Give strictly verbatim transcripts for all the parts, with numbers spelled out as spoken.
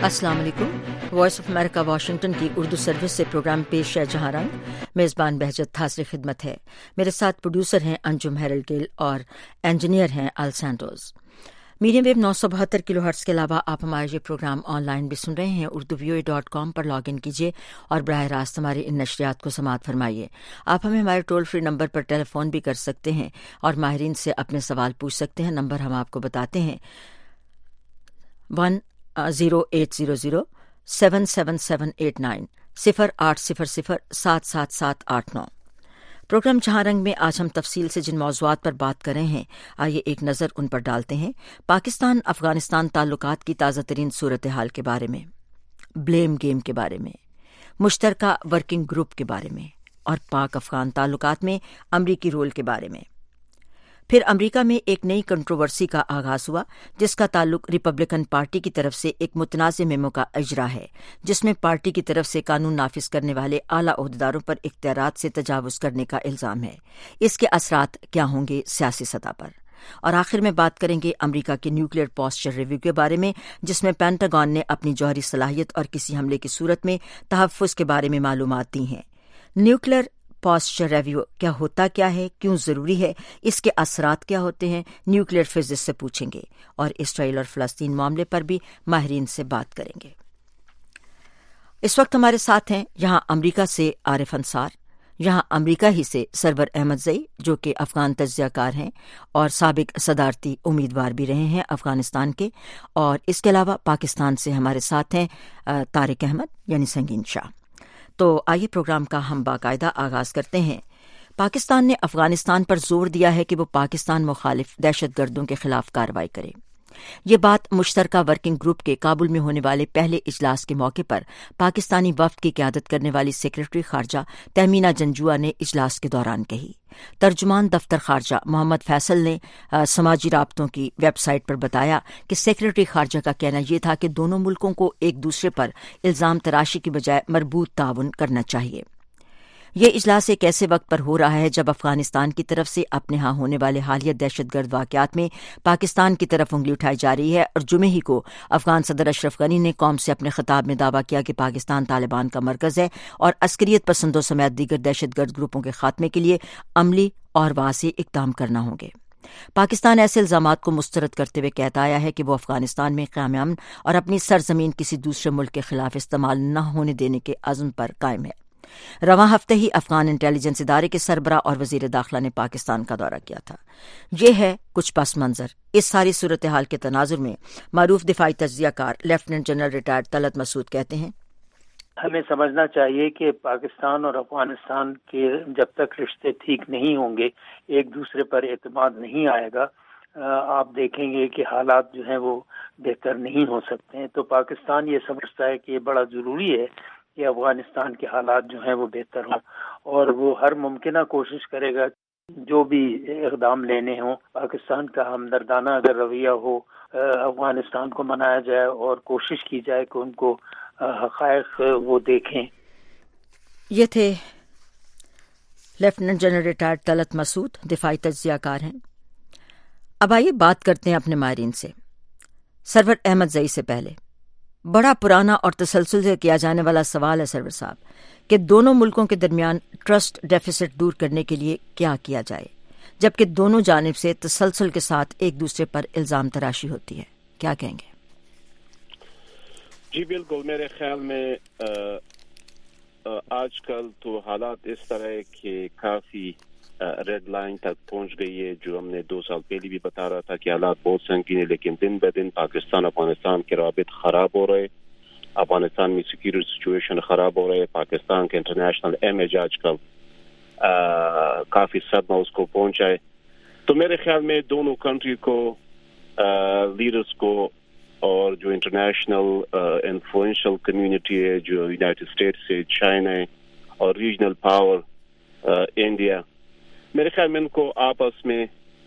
السلام علیکم۔ Voice of America Washington کی اردو سروس سے پروگرام پیش ہے جہاں رنگ۔ میزبان بہجت حاضر خدمت ہے۔ میرے ساتھ پروڈیوسر ہیں انجم ہیرل گیل اور انجینئر ہیں آل سینٹوز۔ میڈیم ویو نو سو بہتر کلو ہرٹز کے علاوہ آپ ہمارے یہ پروگرام آن لائن بھی سن رہے ہیں۔ Urdu V O A dot com پر لاگ ان کیجیے اور براہ راست ہماری ان نشریات کو سماعت فرمائیے۔ آپ ہمیں ہمارے ٹول فری نمبر پر ٹیلی فون بھی کر سکتے ہیں اور ماہرین سے اپنے سوال پوچھ سکتے ہیں۔ نمبر ہم آپ کو بتاتے ہیں one zero eight zero zero seven seven seven eight nine صفر آٹھ صفر صفر سات سات سات آٹھ نو۔ پروگرام جہاں رنگ میں آج ہم تفصیل سے جن موضوعات پر بات کر رہے ہیں، آئیے ایک نظر ان پر ڈالتے ہیں۔ پاکستان افغانستان تعلقات کی تازہ ترین صورتحال کے بارے میں، بلیم گیم کے بارے میں، مشترکہ ورکنگ گروپ کے بارے میں اور پاک افغان تعلقات میں امریکی رول کے بارے میں۔ پھر امریکہ میں ایک نئی کنٹروورسی کا آغاز ہوا جس کا تعلق ریپبلکن پارٹی کی طرف سے ایک متنازع میمو کا اجرا ہے، جس میں پارٹی کی طرف سے قانون نافذ کرنے والے اعلیٰ عہدیداروں پر اختیارات سے تجاوز کرنے کا الزام ہے۔ اس کے اثرات کیا ہوں گے سیاسی سطح پر؟ اور آخر میں بات کریں گے امریکہ کے نیوکلیئر پوسچر ریویو کے بارے میں، جس میں پینٹاگون نے اپنی جوہری صلاحیت اور کسی حملے کی صورت میں تحفظ کے بارے میں معلومات دی ہیں۔ نیوکلیئر پوسچر ریویو کیا ہوتا کیا ہے، کیوں ضروری ہے، اس کے اثرات کیا ہوتے ہیں، نیوکلیئر فزسٹ سے پوچھیں گے اور اسرائیل اور فلسطین معاملے پر بھی ماہرین سے بات کریں گے۔ اس وقت ہمارے ساتھ ہیں یہاں امریکہ سے عارف انصار، یہاں امریکہ ہی سے سرور احمد زئی جو کہ افغان تجزیہ کار ہیں اور سابق صدارتی امیدوار بھی رہے ہیں افغانستان کے، اور اس کے علاوہ پاکستان سے ہمارے ساتھ ہیں طارق احمد یعنی سنگین شاہ۔ تو آئیے پروگرام کا ہم باقاعدہ آغاز کرتے ہیں۔ پاکستان نے افغانستان پر زور دیا ہے کہ وہ پاکستان مخالف دہشت گردوں کے خلاف کارروائی کرے۔ یہ بات مشترکہ ورکنگ گروپ کے کابل میں ہونے والے پہلے اجلاس کے موقع پر پاکستانی وفد کی قیادت کرنے والی سیکرٹری خارجہ تہمینہ جنجوعہ نے اجلاس کے دوران کہی۔ ترجمان دفتر خارجہ محمد فیصل نے سماجی رابطوں کی ویب سائٹ پر بتایا کہ سیکرٹری خارجہ کا کہنا یہ تھا کہ دونوں ملکوں کو ایک دوسرے پر الزام تراشی کی بجائے مربوط تعاون کرنا چاہیے۔ یہ اجلاس ایک ایسے وقت پر ہو رہا ہے جب افغانستان کی طرف سے اپنے ہاں ہونے والے حالیہ دہشت گرد واقعات میں پاکستان کی طرف انگلی اٹھائی جا رہی ہے، اور جمعے ہی کو افغان صدر اشرف غنی نے قوم سے اپنے خطاب میں دعویٰ کیا کہ پاکستان طالبان کا مرکز ہے اور عسکریت پسندوں سمیت دیگر دہشت گرد گروپوں کے خاتمے کے لیے عملی اور واضح اقدام کرنا ہوں گے۔ پاکستان ایسے الزامات کو مسترد کرتے ہوئے کہتا آیا ہے کہ وہ افغانستان میں قیام امن اور اپنی سرزمین کسی دوسرے ملک کے خلاف استعمال نہ ہونے دینے کے عزم پر قائم ہے۔ رواں ہفتے ہی افغان انٹیلیجنس ادارے کے سربراہ اور وزیر داخلہ نے پاکستان کا دورہ کیا تھا۔ یہ ہے کچھ پس منظر۔ اس ساری صورتحال کے تناظر میں معروف دفاعی تجزیہ کار lieutenant general retired Talat Masood کہتے ہیں، ہمیں سمجھنا چاہیے کہ پاکستان اور افغانستان کے جب تک رشتے ٹھیک نہیں ہوں گے، ایک دوسرے پر اعتماد نہیں آئے گا، آپ دیکھیں گے کہ حالات جو ہیں وہ بہتر نہیں ہو سکتے ہیں۔ تو پاکستان یہ سمجھتا ہے کہ یہ بڑا ضروری ہے کہ افغانستان کے حالات جو ہیں وہ بہتر ہوں، اور وہ ہر ممکنہ کوشش کرے گا جو بھی اقدام لینے ہوں، پاکستان کا ہمدردانہ اگر رویہ ہو، افغانستان کو منایا جائے اور کوشش کی جائے کہ ان کو حقائق وہ دیکھیں۔ یہ تھے lieutenant general retired Talat Masood, دفاعی تجزیہ کار ہیں۔ اب آئیے بات کرتے ہیں اپنے ماہرین سے۔ سرور احمد زئی سے پہلے بڑا پرانا اور تسلسل سے کیا جانے والا سوال ہے سرور صاحب کہ دونوں ملکوں کے درمیان ٹرسٹ ڈیفیسٹ دور کرنے کے لیے کیا کیا جائے، جبکہ دونوں جانب سے تسلسل کے ساتھ ایک دوسرے پر الزام تراشی ہوتی ہے، کیا کہیں گے؟ جی بالکل، میرے خیال میں آج کل تو حالات اس طرح ہے کہ کافی ریڈ لائن تک پہنچ گئی ہے، جو ہم نے دو سال پہلے بھی بتا رہا تھا کہ حالات بہت سنگین ہیں، لیکن دن بہ دن پاکستان افغانستان کے روابط خراب ہو رہے، افغانستان میں سیکیورٹی سچویشن خراب ہو رہے، پاکستان کے انٹرنیشنل امیج آج کل کافی صدمہ اس کو پہنچا ہے۔ تو میرے خیال میں دونوں کنٹری کو لیڈرز کو اور جو انٹرنیشنل انفلوئنشل کمیونٹی ہے، جو یونائٹڈ اسٹیٹس ہے، چائنا ہے اور ریجنل پاور انڈیا، میرے خیال میں ان کو آپس میں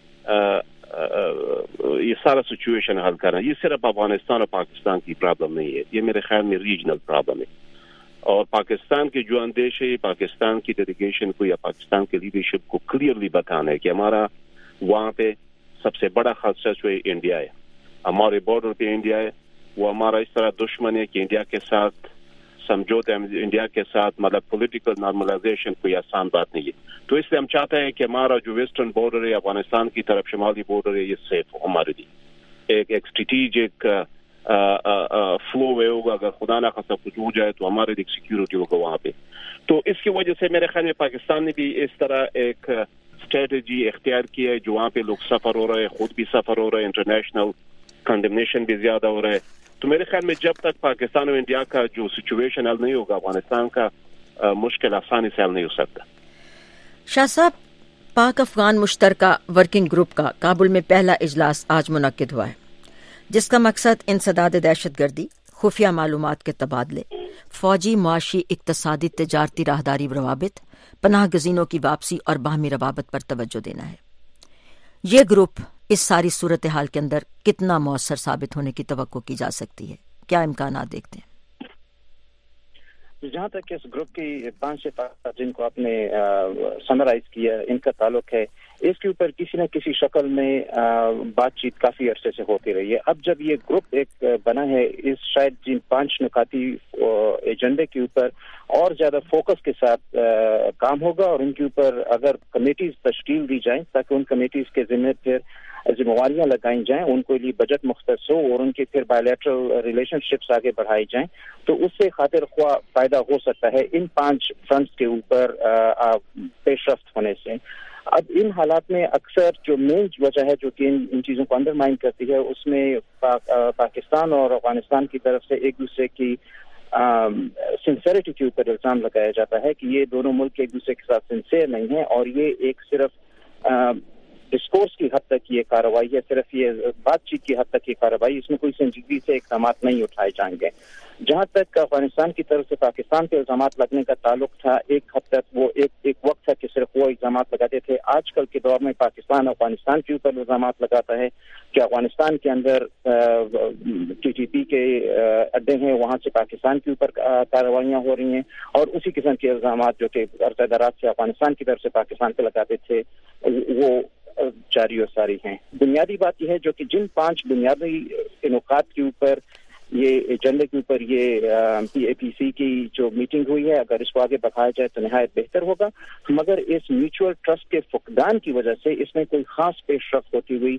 یہ سارا سچویشن حل کرنا، یہ صرف افغانستان اور پاکستان کی پرابلم نہیں ہے، یہ میرے خیال میں ریجنل پرابلم ہے۔ اور پاکستان کے جو اندیش ہے، پاکستان کی ڈیلیگیشن کو یا پاکستان کے لیڈرشپ کو کلیئرلی بتانا ہے کہ ہمارا وہاں پہ سب سے بڑا خدشہ جو ہے انڈیا ہے، ہمارے بارڈر پہ انڈیا ہے، وہ ہمارا اس طرح دشمن ہے کہ انڈیا کے ساتھ سمجھوتے انڈیا کے ساتھ مطلب پولیٹیکل نارملائزیشن کوئی آسان بات نہیں ہے. تو اس لیے ہم چاہتے ہیں کہ ہمارا جو ویسٹرن بارڈر ہے افغانستان کی طرف شمالی بارڈر ہے یہ سیف ہو ہمارے لیے. ایک ایک اسٹریٹجک فلو وے ہوگا, اگر خدا نہ خاصا کچھ ہو جائے تو ہمارے لیے سیکورٹی ہوگا وہاں پہ. تو اس کی وجہ سے میرے خیال میں پاکستان نے بھی اس طرح ایک اسٹریٹجی اختیار کی ہے جو وہاں پہ لوگ سفر ہو رہے ہیں, خود بھی سفر ہو رہے ہیں, انٹرنیشنل کنڈمنیشن بھی زیادہ ہو رہا ہے. تو میرے خیال میں جب تک پاکستان اور انڈیا کا جو سچویشن حل نہیں ہوگا افغانستان کا مشکل آسانی سے حل نہیں ہو سکتا. شاہ صاحب, پاک افغان مشترکہ ورکنگ گروپ کا کابل میں پہلا اجلاس آج منعقد ہوا ہے, جس کا مقصد انسداد دہشت گردی, خفیہ معلومات کے تبادلے, فوجی, معاشی, اقتصادی, تجارتی راہداری روابط, پناہ گزینوں کی واپسی اور باہمی روابط پر توجہ دینا ہے. یہ گروپ اس ساری صورتحال کے اندر کتنا مؤثر ثابت ہونے کی توقع کی جا سکتی ہے؟ کیا امکانات دیکھتے ہیں؟ جہاں تک اس گروپ کی پانچ سے جن کو آپ نے سمرائز کیا ان کا تعلق ہے, اس کے اوپر کسی نہ کسی شکل میں بات چیت کافی عرصے سے ہوتی رہی ہے. اب جب یہ گروپ ایک بنا ہے, اس شاید جن پانچ نکاتی ایجنڈے کے اوپر اور زیادہ فوکس کے ساتھ کام ہوگا, اور ان کے اوپر اگر کمیٹیز تشکیل دی جائیں تاکہ ان کمیٹیز کے ذمہ پھر ذمہ داریاں لگائی جائیں, ان کے لیے بجٹ مختص ہو اور ان کے پھر بائیلیٹرل ریلیشن شپس آگے بڑھائی جائیں, تو اس سے خاطر خواہ فائدہ ہو سکتا ہے ان پانچ فرنٹس کے اوپر پیش رفت ہونے سے. اب ان حالات میں اکثر جو مین وجہ ہے جو کہ ان چیزوں کو انڈرمائن کرتی ہے, اس میں پاک, پاکستان اور افغانستان کی طرف سے ایک دوسرے کی سنسیریٹی کے اوپر الزام لگایا جاتا ہے کہ یہ دونوں ملک ایک دوسرے کے ساتھ سنسیئر نہیں ہیں, اور یہ ایک صرف ڈسکورس کی حد تک یہ کارروائی ہے, صرف یہ بات چیت کی حد تک یہ کارروائی, اس میں کوئی سنجیدگی سے اقدامات نہیں اٹھائے جائیں گے. جہاں تک افغانستان کی طرف سے پاکستان کے الزامات لگنے کا تعلق تھا, ایک حد تک وہ ایک ایک وقت تھا کہ صرف وہ الزامات لگاتے تھے. آج کل کے دور میں پاکستان افغانستان کے اوپر الزامات لگاتا ہے کہ افغانستان کے اندر ٹی ٹی پی کے اڈے ہیں, وہاں سے پاکستان کے اوپر کارروائیاں ہو رہی ہیں, اور اسی قسم کے الزامات جو کہ عرصہ دراز سے افغانستان کی طرف سے پاکستان پہ لگاتے تھے وہ جاری و ساری ہیں. بنیادی بات یہ ہے جو کہ جن پانچ بنیادی نکات کے اوپر یہ ایجنڈے کے اوپر یہ پی اے پی سی کی جو میٹنگ ہوئی ہے, اگر اس کو آگے بڑھایا جائے تو نہایت بہتر ہوگا, مگر اس میوچل ٹرسٹ کے فقدان کی وجہ سے اس میں کوئی خاص پیش رفت ہوتی ہوئی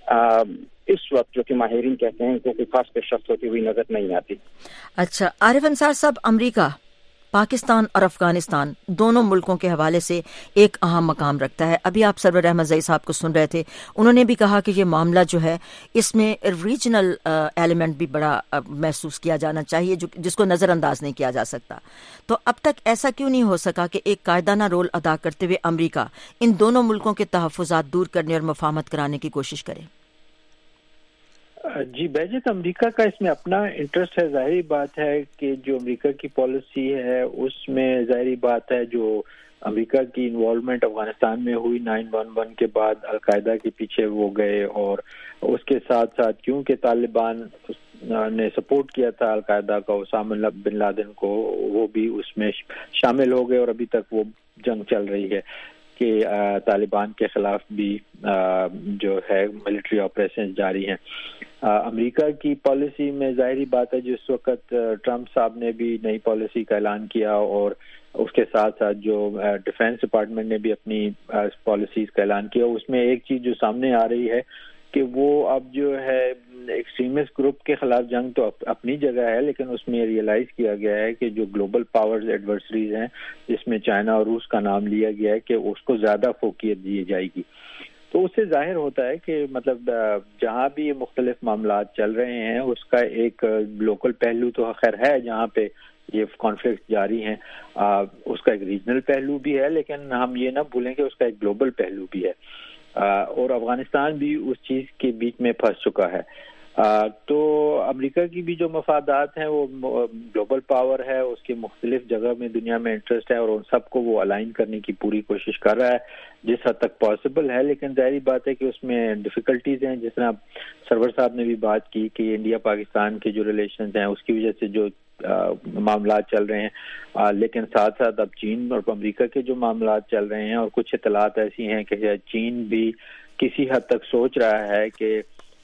اس وقت جو کہ ماہرین کہتے ہیں کہ کوئی خاص پیش رفت ہوتی ہوئی نظر نہیں آتی. اچھا عارف انصار صاحب, امریکہ پاکستان اور افغانستان دونوں ملکوں کے حوالے سے ایک اہم مقام رکھتا ہے. ابھی آپ سرور احمد زئی صاحب کو سن رہے تھے, انہوں نے بھی کہا کہ یہ معاملہ جو ہے اس میں ریجنل ایلیمنٹ بھی بڑا محسوس کیا جانا چاہیے, جو جس کو نظر انداز نہیں کیا جا سکتا. تو اب تک ایسا کیوں نہیں ہو سکا کہ ایک قائدانہ رول ادا کرتے ہوئے امریکہ ان دونوں ملکوں کے تحفظات دور کرنے اور مفاہمت کرانے کی کوشش کرے؟ جی بہجت, امریکہ کا اس میں اپنا انٹرسٹ ہے. ظاہری بات ہے کہ جو امریکہ کی پالیسی ہے اس میں ظاہری بات ہے جو امریکہ کی انوالومنٹ افغانستان میں ہوئی نائن ون ون کے بعد القاعدہ کے پیچھے وہ گئے, اور اس کے ساتھ ساتھ کیونکہ طالبان نے سپورٹ کیا تھا القاعدہ کا, اسامہ بن لادن کو, وہ بھی اس میں شامل ہو گئے, اور ابھی تک وہ جنگ چل رہی ہے کہ طالبان کے خلاف بھی جو ہے ملٹری آپریشن جاری ہیں. امریکہ کی پالیسی میں ظاہری بات ہے جس وقت ٹرمپ صاحب نے بھی نئی پالیسی کا اعلان کیا, اور اس کے ساتھ ساتھ جو ڈیفنس ڈپارٹمنٹ نے بھی اپنی پالیسیز کا اعلان کیا, اس میں ایک چیز جو سامنے آ رہی ہے کہ وہ اب جو ہے ایکسٹریمسٹ گروپ کے خلاف جنگ تو اپنی جگہ ہے, لیکن اس میں ریئلائز کیا گیا ہے کہ جو گلوبل پاورز ایڈورسریز ہیں جس میں چائنا اور روس کا نام لیا گیا ہے کہ اس کو زیادہ فوقیت دی جائے گی. تو اس سے ظاہر ہوتا ہے کہ مطلب جہاں بھی یہ مختلف معاملات چل رہے ہیں اس کا ایک لوکل پہلو تو خیر ہے جہاں پہ یہ کانفلکٹ جاری ہیں, اس کا ایک ریجنل پہلو بھی ہے, لیکن ہم یہ نہ بھولیں کہ اس کا ایک گلوبل پہلو بھی ہے, اور افغانستان بھی اس چیز کے بیچ میں پھنس چکا ہے. تو امریکہ کی بھی جو مفادات ہیں وہ گلوبل پاور ہے, اس کے مختلف جگہ میں دنیا میں انٹرسٹ ہے, اور ان سب کو وہ الائن کرنے کی پوری کوشش کر رہا ہے جس حد تک پاسبل ہے. لیکن ظاہری بات ہے کہ اس میں ڈیفیکلٹیز ہیں, جس طرح سرور صاحب نے بھی بات کی کہ انڈیا پاکستان کے جو ریلیشنز ہیں اس کی وجہ سے جو معاملات چل رہے ہیں, لیکن ساتھ ساتھ اب چین اور امریکہ کے جو معاملات چل رہے ہیں, اور کچھ اطلاعات ایسی ہیں کہ چین بھی کسی حد تک سوچ رہا ہے کہ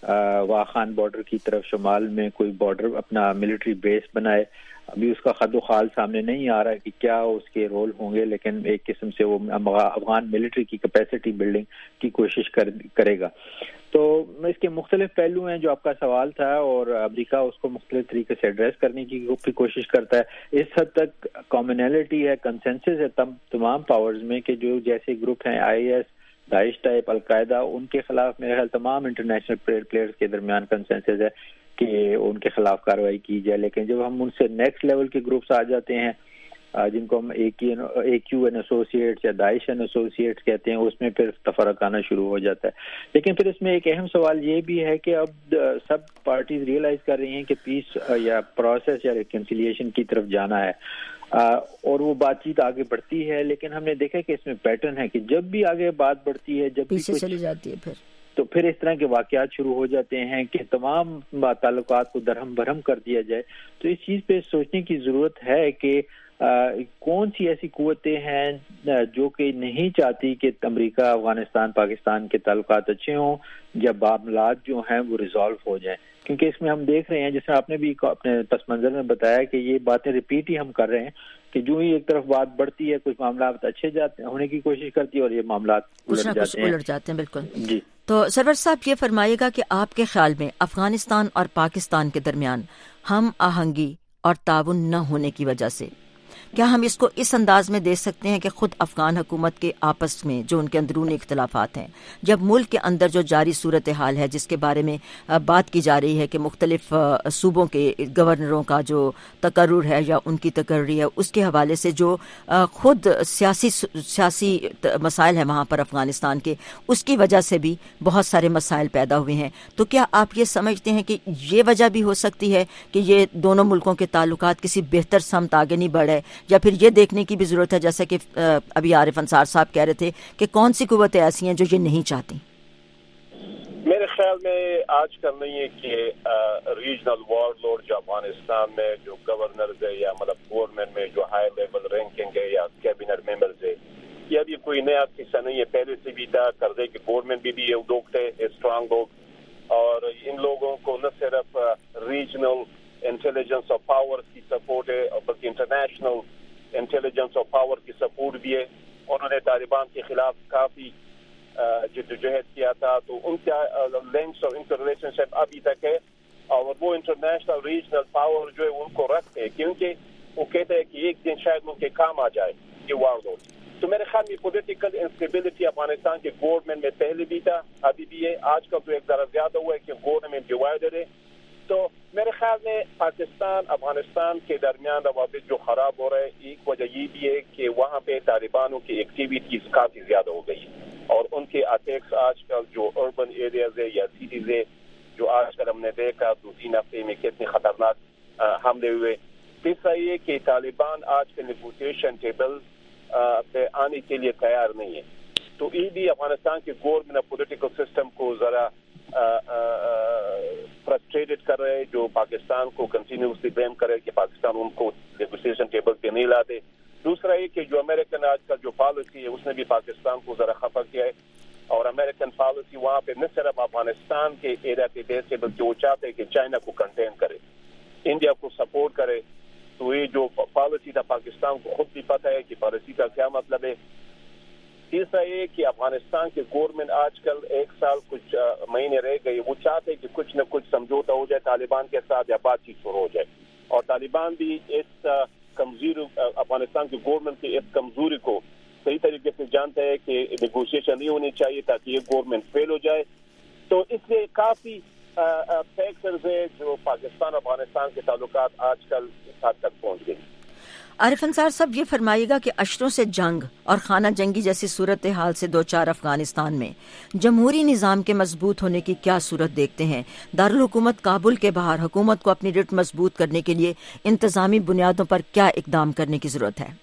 واخان بارڈر کی طرف شمال میں کوئی بارڈر اپنا ملٹری بیس بنائے. ابھی اس کا خد و خال سامنے نہیں آ رہا کہ کیا اس کے رول ہوں گے, لیکن ایک قسم سے وہ افغان ملٹری کی کیپیسٹی بلڈنگ کی کوشش کر, کرے گا. تو اس کے مختلف پہلو ہیں جو آپ کا سوال تھا, اور امریکہ اس کو مختلف طریقے سے ایڈریس کرنے کی بھی کوشش کرتا ہے. اس حد تک کامنالٹی ہے, کنسنسس ہے تمام پاورز میں کہ جو جیسے گروپ ہیں آئی ایس, داعش ٹائپ, القاعدہ, ان کے خلاف میرے خیال تمام انٹرنیشنل پلیئرز کے درمیان کنسنسس ہے کہ ان کے خلاف کارروائی کی جائے. لیکن جب ہم ان سے نیکسٹ لیول کے گروپس آ جاتے ہیں جن کو ہم اے کیو این ایسوسیٹس یا داعش این ایسوسیٹس کہتے ہیں, اس میں پھر تفرق آنا شروع ہو جاتا ہے. لیکن پھر اس میں ایک اہم سوال یہ بھی ہے کہ اب سب پارٹیز ریئلائز کر رہی ہیں کہ پیس یا پروسیس یا ریکنسیلیشن کی طرف جانا ہے, اور وہ بات چیت آگے بڑھتی ہے. لیکن ہم نے دیکھا کہ اس میں پیٹرن ہے کہ جب بھی آگے بات بڑھتی ہے, جب پیچھے چلی جاتی ہے, پھر تو پھر اس طرح کے واقعات شروع ہو جاتے ہیں کہ تمام تعلقات کو درہم برہم کر دیا جائے. تو اس چیز پہ سوچنے کی ضرورت ہے کہ کون سی ایسی قوتیں ہیں جو کہ نہیں چاہتی کہ امریکہ, افغانستان, پاکستان کے تعلقات اچھے ہوں, جب معاملات جو ہیں وہ ریزالو ہو جائیں. کیونکہ اس میں ہم دیکھ رہے ہیں, جیسے آپ نے بھی اپنے پس منظر میں بتایا کہ یہ باتیں ریپیٹ ہی ہم کر رہے ہیں کہ جو ہی ایک طرف بات بڑھتی ہے, کچھ معاملات اچھے جاتے ہونے کی کوشش کرتی ہے اور یہ معاملات الٹ جاتے ہیں الٹ جاتے ہیں بالکل. جی تو سرور صاحب یہ فرمائیے گا کہ آپ کے خیال میں افغانستان اور پاکستان کے درمیان ہم آہنگی اور تعاون نہ ہونے کی وجہ سے کیا ہم اس کو اس انداز میں دیکھ سکتے ہیں کہ خود افغان حکومت کے آپس میں جو ان کے اندرونی اختلافات ہیں, جب ملک کے اندر جو جاری صورتحال ہے جس کے بارے میں بات کی جا رہی ہے کہ مختلف صوبوں کے گورنروں کا جو تقرر ہے یا ان کی تقرری ہے, اس کے حوالے سے جو خود سیاسی سیاسی مسائل ہیں وہاں پر افغانستان کے, اس کی وجہ سے بھی بہت سارے مسائل پیدا ہوئے ہیں. تو کیا آپ یہ سمجھتے ہیں کہ یہ وجہ بھی ہو سکتی ہے کہ یہ دونوں ملکوں کے تعلقات کسی بہتر سمت آگے نہیں بڑھے, یا پھر یہ دیکھنے کی بھی ضرورت ہے جیسا کہ ابھی عارف انصار صاحب کہہ رہے تھے کہ کون سی قوتیں ایسی ہیں جو یہ نہیں چاہتی؟ میرے خیال میں آج کل نہیں ہے کہ ریجنل وارڈ لورڈ جو افغانستان میں جو گورنرز ہے یا مطلب گورنمنٹ میں جو ہائی لیول رینکنگ ہے یا کیبنٹ ممبرز ہے, یہ ابھی کوئی نیا قصہ نہیں ہے, پہلے سے بھی تھا. قرضے کے گورنمنٹ بھی بھی یہ لوگ تھے اسٹرانگ لوگ, اور ان لوگوں کو نہ صرف ریجنل انٹیلیجنس اور پاور کی سپورٹ ہے بلکہ انٹرنیشنل انٹیلیجنس اور پاور کی سپورٹ بھی ہے. انہوں نے طالبان کے خلاف کافی جدوجہد کیا تھا, تو ان کا لنکس اور ان کا ریلیشن شپ ابھی تک ہے, اور وہ انٹرنیشنل ریجنل پاور جو ہے ان کو رکھتے ہیں کیونکہ وہ کہتے ہیں کہ ایک دن شاید ان کے کام آ جائے یہ وار لورڈ. تو میرے خیال میں پولیٹیکل انسٹیبلٹی افغانستان کے گورنمنٹ میں پہلے بھی تھا, ابھی بھی ہے. آج کل تو ایک ذرا زیادہ ہوا ہے کہ گورنمنٹ ڈیوائڈر ہے. تو میرے خیال میں پاکستان افغانستان کے درمیان روابط جو خراب ہو رہے ہیں, ایک وجہ یہ بھی ہے کہ وہاں پہ طالبانوں کی ایکٹیویٹیز کافی زیادہ ہو گئی اور ان کے اٹیکس آج کل جو اربن ایریاز ہے یا سٹیز ہے جو آج کل ہم نے دیکھا دو تین ہفتے میں کتنے خطرناک حملے ہوئے. تیسرا یہ کہ طالبان آج کے نیگوسیشن ٹیبل پہ آنے کے لیے تیار نہیں ہے. تو یہ بھی افغانستان کے گورنمنٹ اور پولیٹیکل سسٹم کو ذرا فرسٹریٹڈ کر رہے, جو پاکستان کو کنٹینیوسلی بلیم کرے کہ پاکستان ان کو نیگوسیشن ٹیبل پہ نہیں لاتے. دوسرا یہ کہ جو امریکن آج کل جو پالیسی ہے اس نے بھی پاکستان کو ذرا خفا کیا ہے, اور امریکن پالیسی وہاں پہ نہ صرف افغانستان کے ایریا کے دیش سے بلکہ وہ چاہتے ہیں کہ چائنا کو کنٹین کرے, انڈیا کو سپورٹ کرے. تو یہ جو پالیسی تھا پاکستان کو خود بھی پتہ ہے کہ پالیسی کا کیا مطلب ہے. تیسرا یہ کہ افغانستان کے گورنمنٹ آج کل ایک سال کچھ مہینے رہ گئے, وہ چاہتے ہیں کہ کچھ نہ کچھ سمجھوتا ہو جائے طالبان کے ساتھ یا بات چیت شروع ہو جائے, اور طالبان بھی اس کمزوری افغانستان کے گورنمنٹ کی اس کمزوری کو صحیح طریقے سے جانتا ہے کہ نیگوشیشن نہیں ہونی چاہیے تاکہ یہ گورنمنٹ فیل ہو جائے. تو اس لیے کافی فیکٹرز ہیں جو پاکستان افغانستان کے تعلقات آج کل اس حد تک پہنچ گئے. عارف انصار صاحب یہ فرمائیے گا کہ اشروں سے جنگ اور خانہ جنگی جیسی صورتحال سے دو چار افغانستان میں جمہوری نظام کے مضبوط ہونے کی کیا صورت دیکھتے ہیں؟ دارالحکومت کابل کے باہر حکومت کو اپنی رٹ مضبوط کرنے کے لیے انتظامی بنیادوں پر کیا اقدام کرنے کی ضرورت ہے؟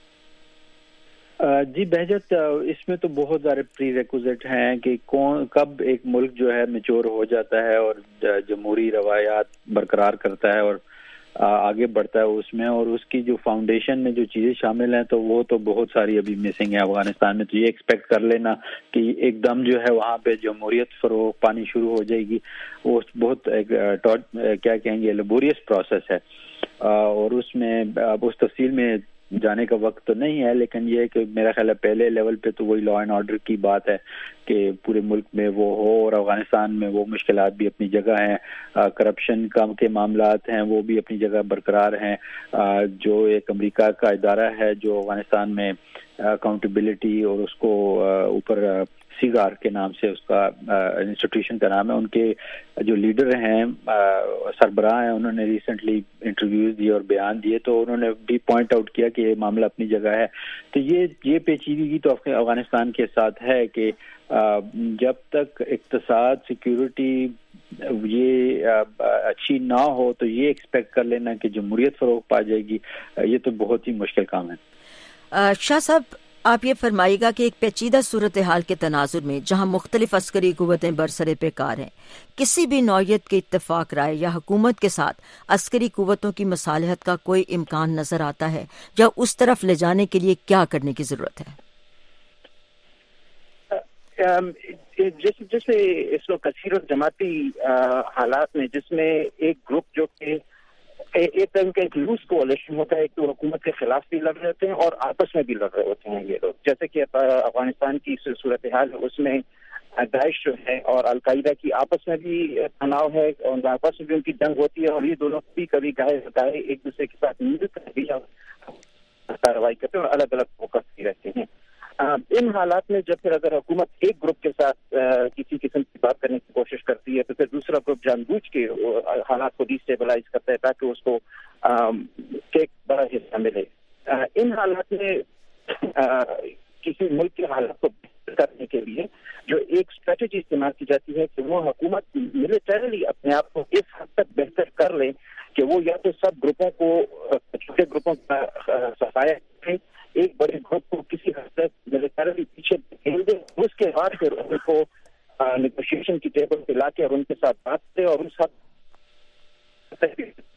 جی بہجت, اس میں تو بہت سارے پری ریکوزٹ ہیں کہ کون کب ایک ملک جو ہے میچور ہو جاتا ہے اور جمہوری روایات برقرار کرتا ہے اور آگے بڑھتا ہے اس میں، اور اس کی جو فاؤنڈیشن میں جو چیزیں شامل ہیں تو وہ تو بہت ساری ابھی مسنگ ہے افغانستان میں. تو یہ ایکسپیکٹ کر لینا کہ ایک دم جو ہے وہاں پہ جمہوریت فروغ پانی شروع ہو جائے گی، وہ بہت کیا کہیں گے لیبوریس پروسیس ہے، اور اس میں اب اس تفصیل میں جانے کا وقت تو نہیں ہے، لیکن یہ کہ میرا خیال ہے پہلے لیول پہ تو وہی لا اینڈ آرڈر کی بات ہے کہ پورے ملک میں وہ ہو، اور افغانستان میں وہ مشکلات بھی اپنی جگہ ہیں، کرپشن کا کے معاملات ہیں وہ بھی اپنی جگہ برقرار ہیں. جو ایک امریکہ کا ادارہ ہے جو افغانستان میں اکاؤنٹیبلٹی اور اس کو اوپر سیگار کے نام سے اس کا انسٹیٹیوشن کا نام ہے، ان کے جو لیڈر ہیں سربراہ ہیں انہوں نے ریسنٹلی انٹرویوز دیے اور بیان دیے، تو انہوں نے بھی پوائنٹ آؤٹ کیا کہ یہ معاملہ اپنی جگہ ہے. تو یہ یہ پیچیدگی تو افغانستان کے ساتھ ہے کہ جب تک اقتصاد سیکیورٹی یہ اچھی نہ ہو تو یہ ایکسپیکٹ کر لینا کہ جمہوریت فروغ پا جائے گی، یہ تو بہت ہی مشکل کام ہے. شاہ صاحب آپ یہ فرمائیے گا کہ ایک پیچیدہ صورتحال کے تناظر میں جہاں مختلف عسکری قوتیں برسرے پیکار ہیں، کسی بھی نوعیت کے اتفاق رائے یا حکومت کے ساتھ عسکری قوتوں کی مصالحت کا کوئی امکان نظر آتا ہے، یا اس طرف لے جانے کے لیے کیا کرنے کی ضرورت ہے؟ جیسے جیسے اس وقت کثیر جماعتی حالات میں جس میں ایک گروپ جو کہ ایک طرح کا ایک لوز کولیشن ہوتا ہے، ایک تو حکومت کے خلاف بھی لڑ رہے ہوتے ہیں اور آپس میں بھی لڑ رہے ہوتے ہیں یہ لوگ، جیسے کہ افغانستان کی صورتحال ہے اس میں داعش جو ہے اور القاعدہ کی آپس میں بھی تناؤ ہے اور آپس میں بھی ان کی جنگ ہوتی ہے، اور یہ دونوں بھی کبھی گاہے گاہے ایک دوسرے کے ساتھ مل کر بھی کارروائی کرتے ہیں اور الگ الگ فوکس بھی رہتے ہیں. ان حالات میں جب پھر اگر حکومت ایک گروپ کے ساتھ کسی قسم کی بات کرنے کی کوشش کرتی ہے تو پھر دوسرا گروپ جان بوجھ کے حالات کو ڈیسٹیبلائز کرتا ہے تاکہ اس کو ایک بڑا حصہ ملے. ان حالات میں کسی ملک کے حالات کو بہتر کرنے کے لیے جو ایک اسٹریٹجی استعمال کی جاتی ہے کہ وہ حکومت ملیٹریلی اپنے آپ کو اس حد تک بہتر کر لے کہ وہ یا تو سب گروپوں کو چھوٹے گروپوں کا صفایا کریں، ایک بڑے گروپ کو کسی حد تک ملیٹریلی پیچھے دھکیل دے، اس کے بعد پھر ان کو نیگوشیشن کی ٹیبل پہ لا کے اور ان کے ساتھ بات کرے اور اس حد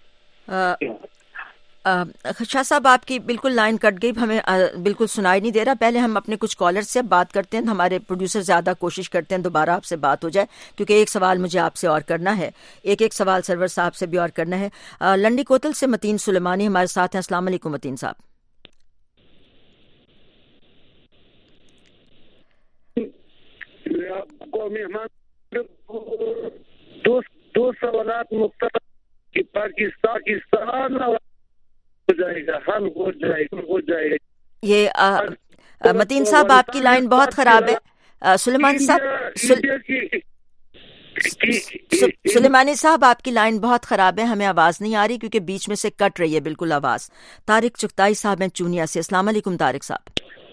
شاہ صاحب آپ کی بالکل لائن کٹ گئی، ہمیں بالکل سنائی نہیں دے رہا. پہلے ہم اپنے کچھ کالر سے بات کرتے ہیں، ہمارے پروڈیوسر زیادہ کوشش کرتے ہیں دوبارہ آپ سے بات ہو جائے کیونکہ ایک سوال مجھے آپ سے اور کرنا ہے، ایک ایک سوال سرور صاحب سے بھی اور کرنا ہے. لنڈی کوتل سے متین سلیمانی ہمارے ساتھ ہیں. السلام علیکم متین صاحب. دو سوالات مختلف پاکستان پاکستان ہو جائے گا، حل ہو جائے گا ہو جائے گا یہ متین صاحب آپ کی لائن بہت خراب ہے. سلیمانی صاحب سلیمانی صاحب آپ کی لائن بہت خراب ہے، ہمیں آواز نہیں آ رہی کیونکہ بیچ میں سے کٹ رہی ہے بالکل آواز. طارق چغتائی صاحب ہیں چونیا سے. السلام علیکم طارق صاحب.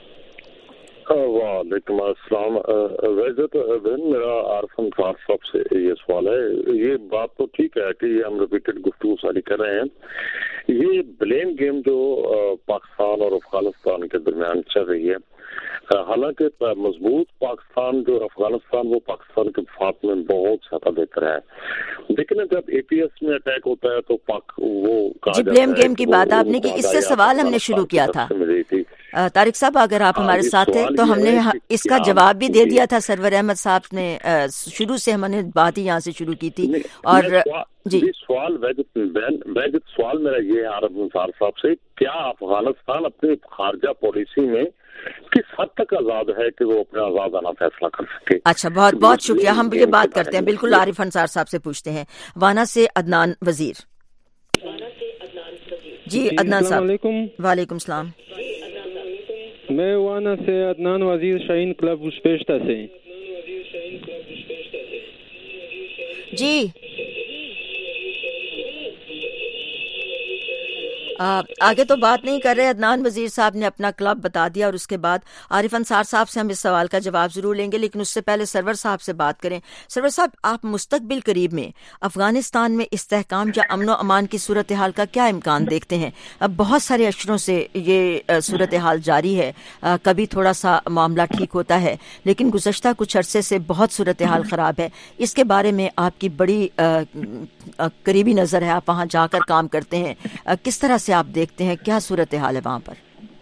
وعلیکم السلام. ویسے تو میرا عارف انصار صاحب سے یہ سوال ہے، یہ بات تو ٹھیک ہے کہ ہم ریپیٹڈ گفتگو ساری کر رہے ہیں، یہ بلیم گیم جو پاکستان اور افغانستان کے درمیان چل رہی ہے، حالانکہ مضبوط پاکستان جو افغانستان وہ پاکستان کے مفاد میں بہت زیادہ بہتر ہے، لیکن جب اے پی ایس میں اٹیک ہوتا ہے تو پاک وہ جی بلیم گیم کی بات آپ نے کی، اس سے سوال ہم نے شروع کیا تھا. طارق صاحب اگر آپ ہمارے ساتھ تھے تو ہم نے اس کا جواب بھی دے دیا تھا. سرور احمد صاحب نے شروع سے ہم نے بات ہی یہاں سے شروع کی تھی. اور جی سوال ویجت سوال میرا یہ ہے عارف انصار صاحب سے، کیا افغانستان اپنی خارجہ پالیسی میں کس حد تک آزاد ہے کہ وہ اپنا آزادانہ فیصلہ کر سکے؟ اچھا بہت بہت شکریہ، ہم یہ بات کرتے ہیں بالکل. عارف انصار صاحب سے پوچھتے ہیں. وانا سے عدنان وزیر. جی عدنان صاحب. وعلیکم السلام. میں وانا سے عدنان وزیر شاہین کلب اسپیشتا سے. جی آگے تو بات نہیں کر رہے. عدنان وزیر صاحب نے اپنا کلب بتا دیا اور اس کے بعد عارف انصار صاحب سے ہم اس سوال کا جواب ضرور لیں گے, لیکن اس سے پہلے سرور صاحب سے بات کریں. سرور صاحب, آپ مستقبل قریب میں افغانستان میں استحکام یا امن و امان کی صورتحال کا کیا امکان دیکھتے ہیں؟ اب بہت سارے اشروں سے یہ صورتحال جاری ہے, کبھی تھوڑا سا معاملہ ٹھیک ہوتا ہے, لیکن گزشتہ کچھ عرصے سے بہت صورتحال خراب ہے. اس کے بارے میں آپ کی بڑی قریبی نظر ہے, آپ وہاں جا کر کام کرتے ہیں, کس طرح سے آپ دیکھتے ہیں, کیا صورتحال ہے وہاں پر؟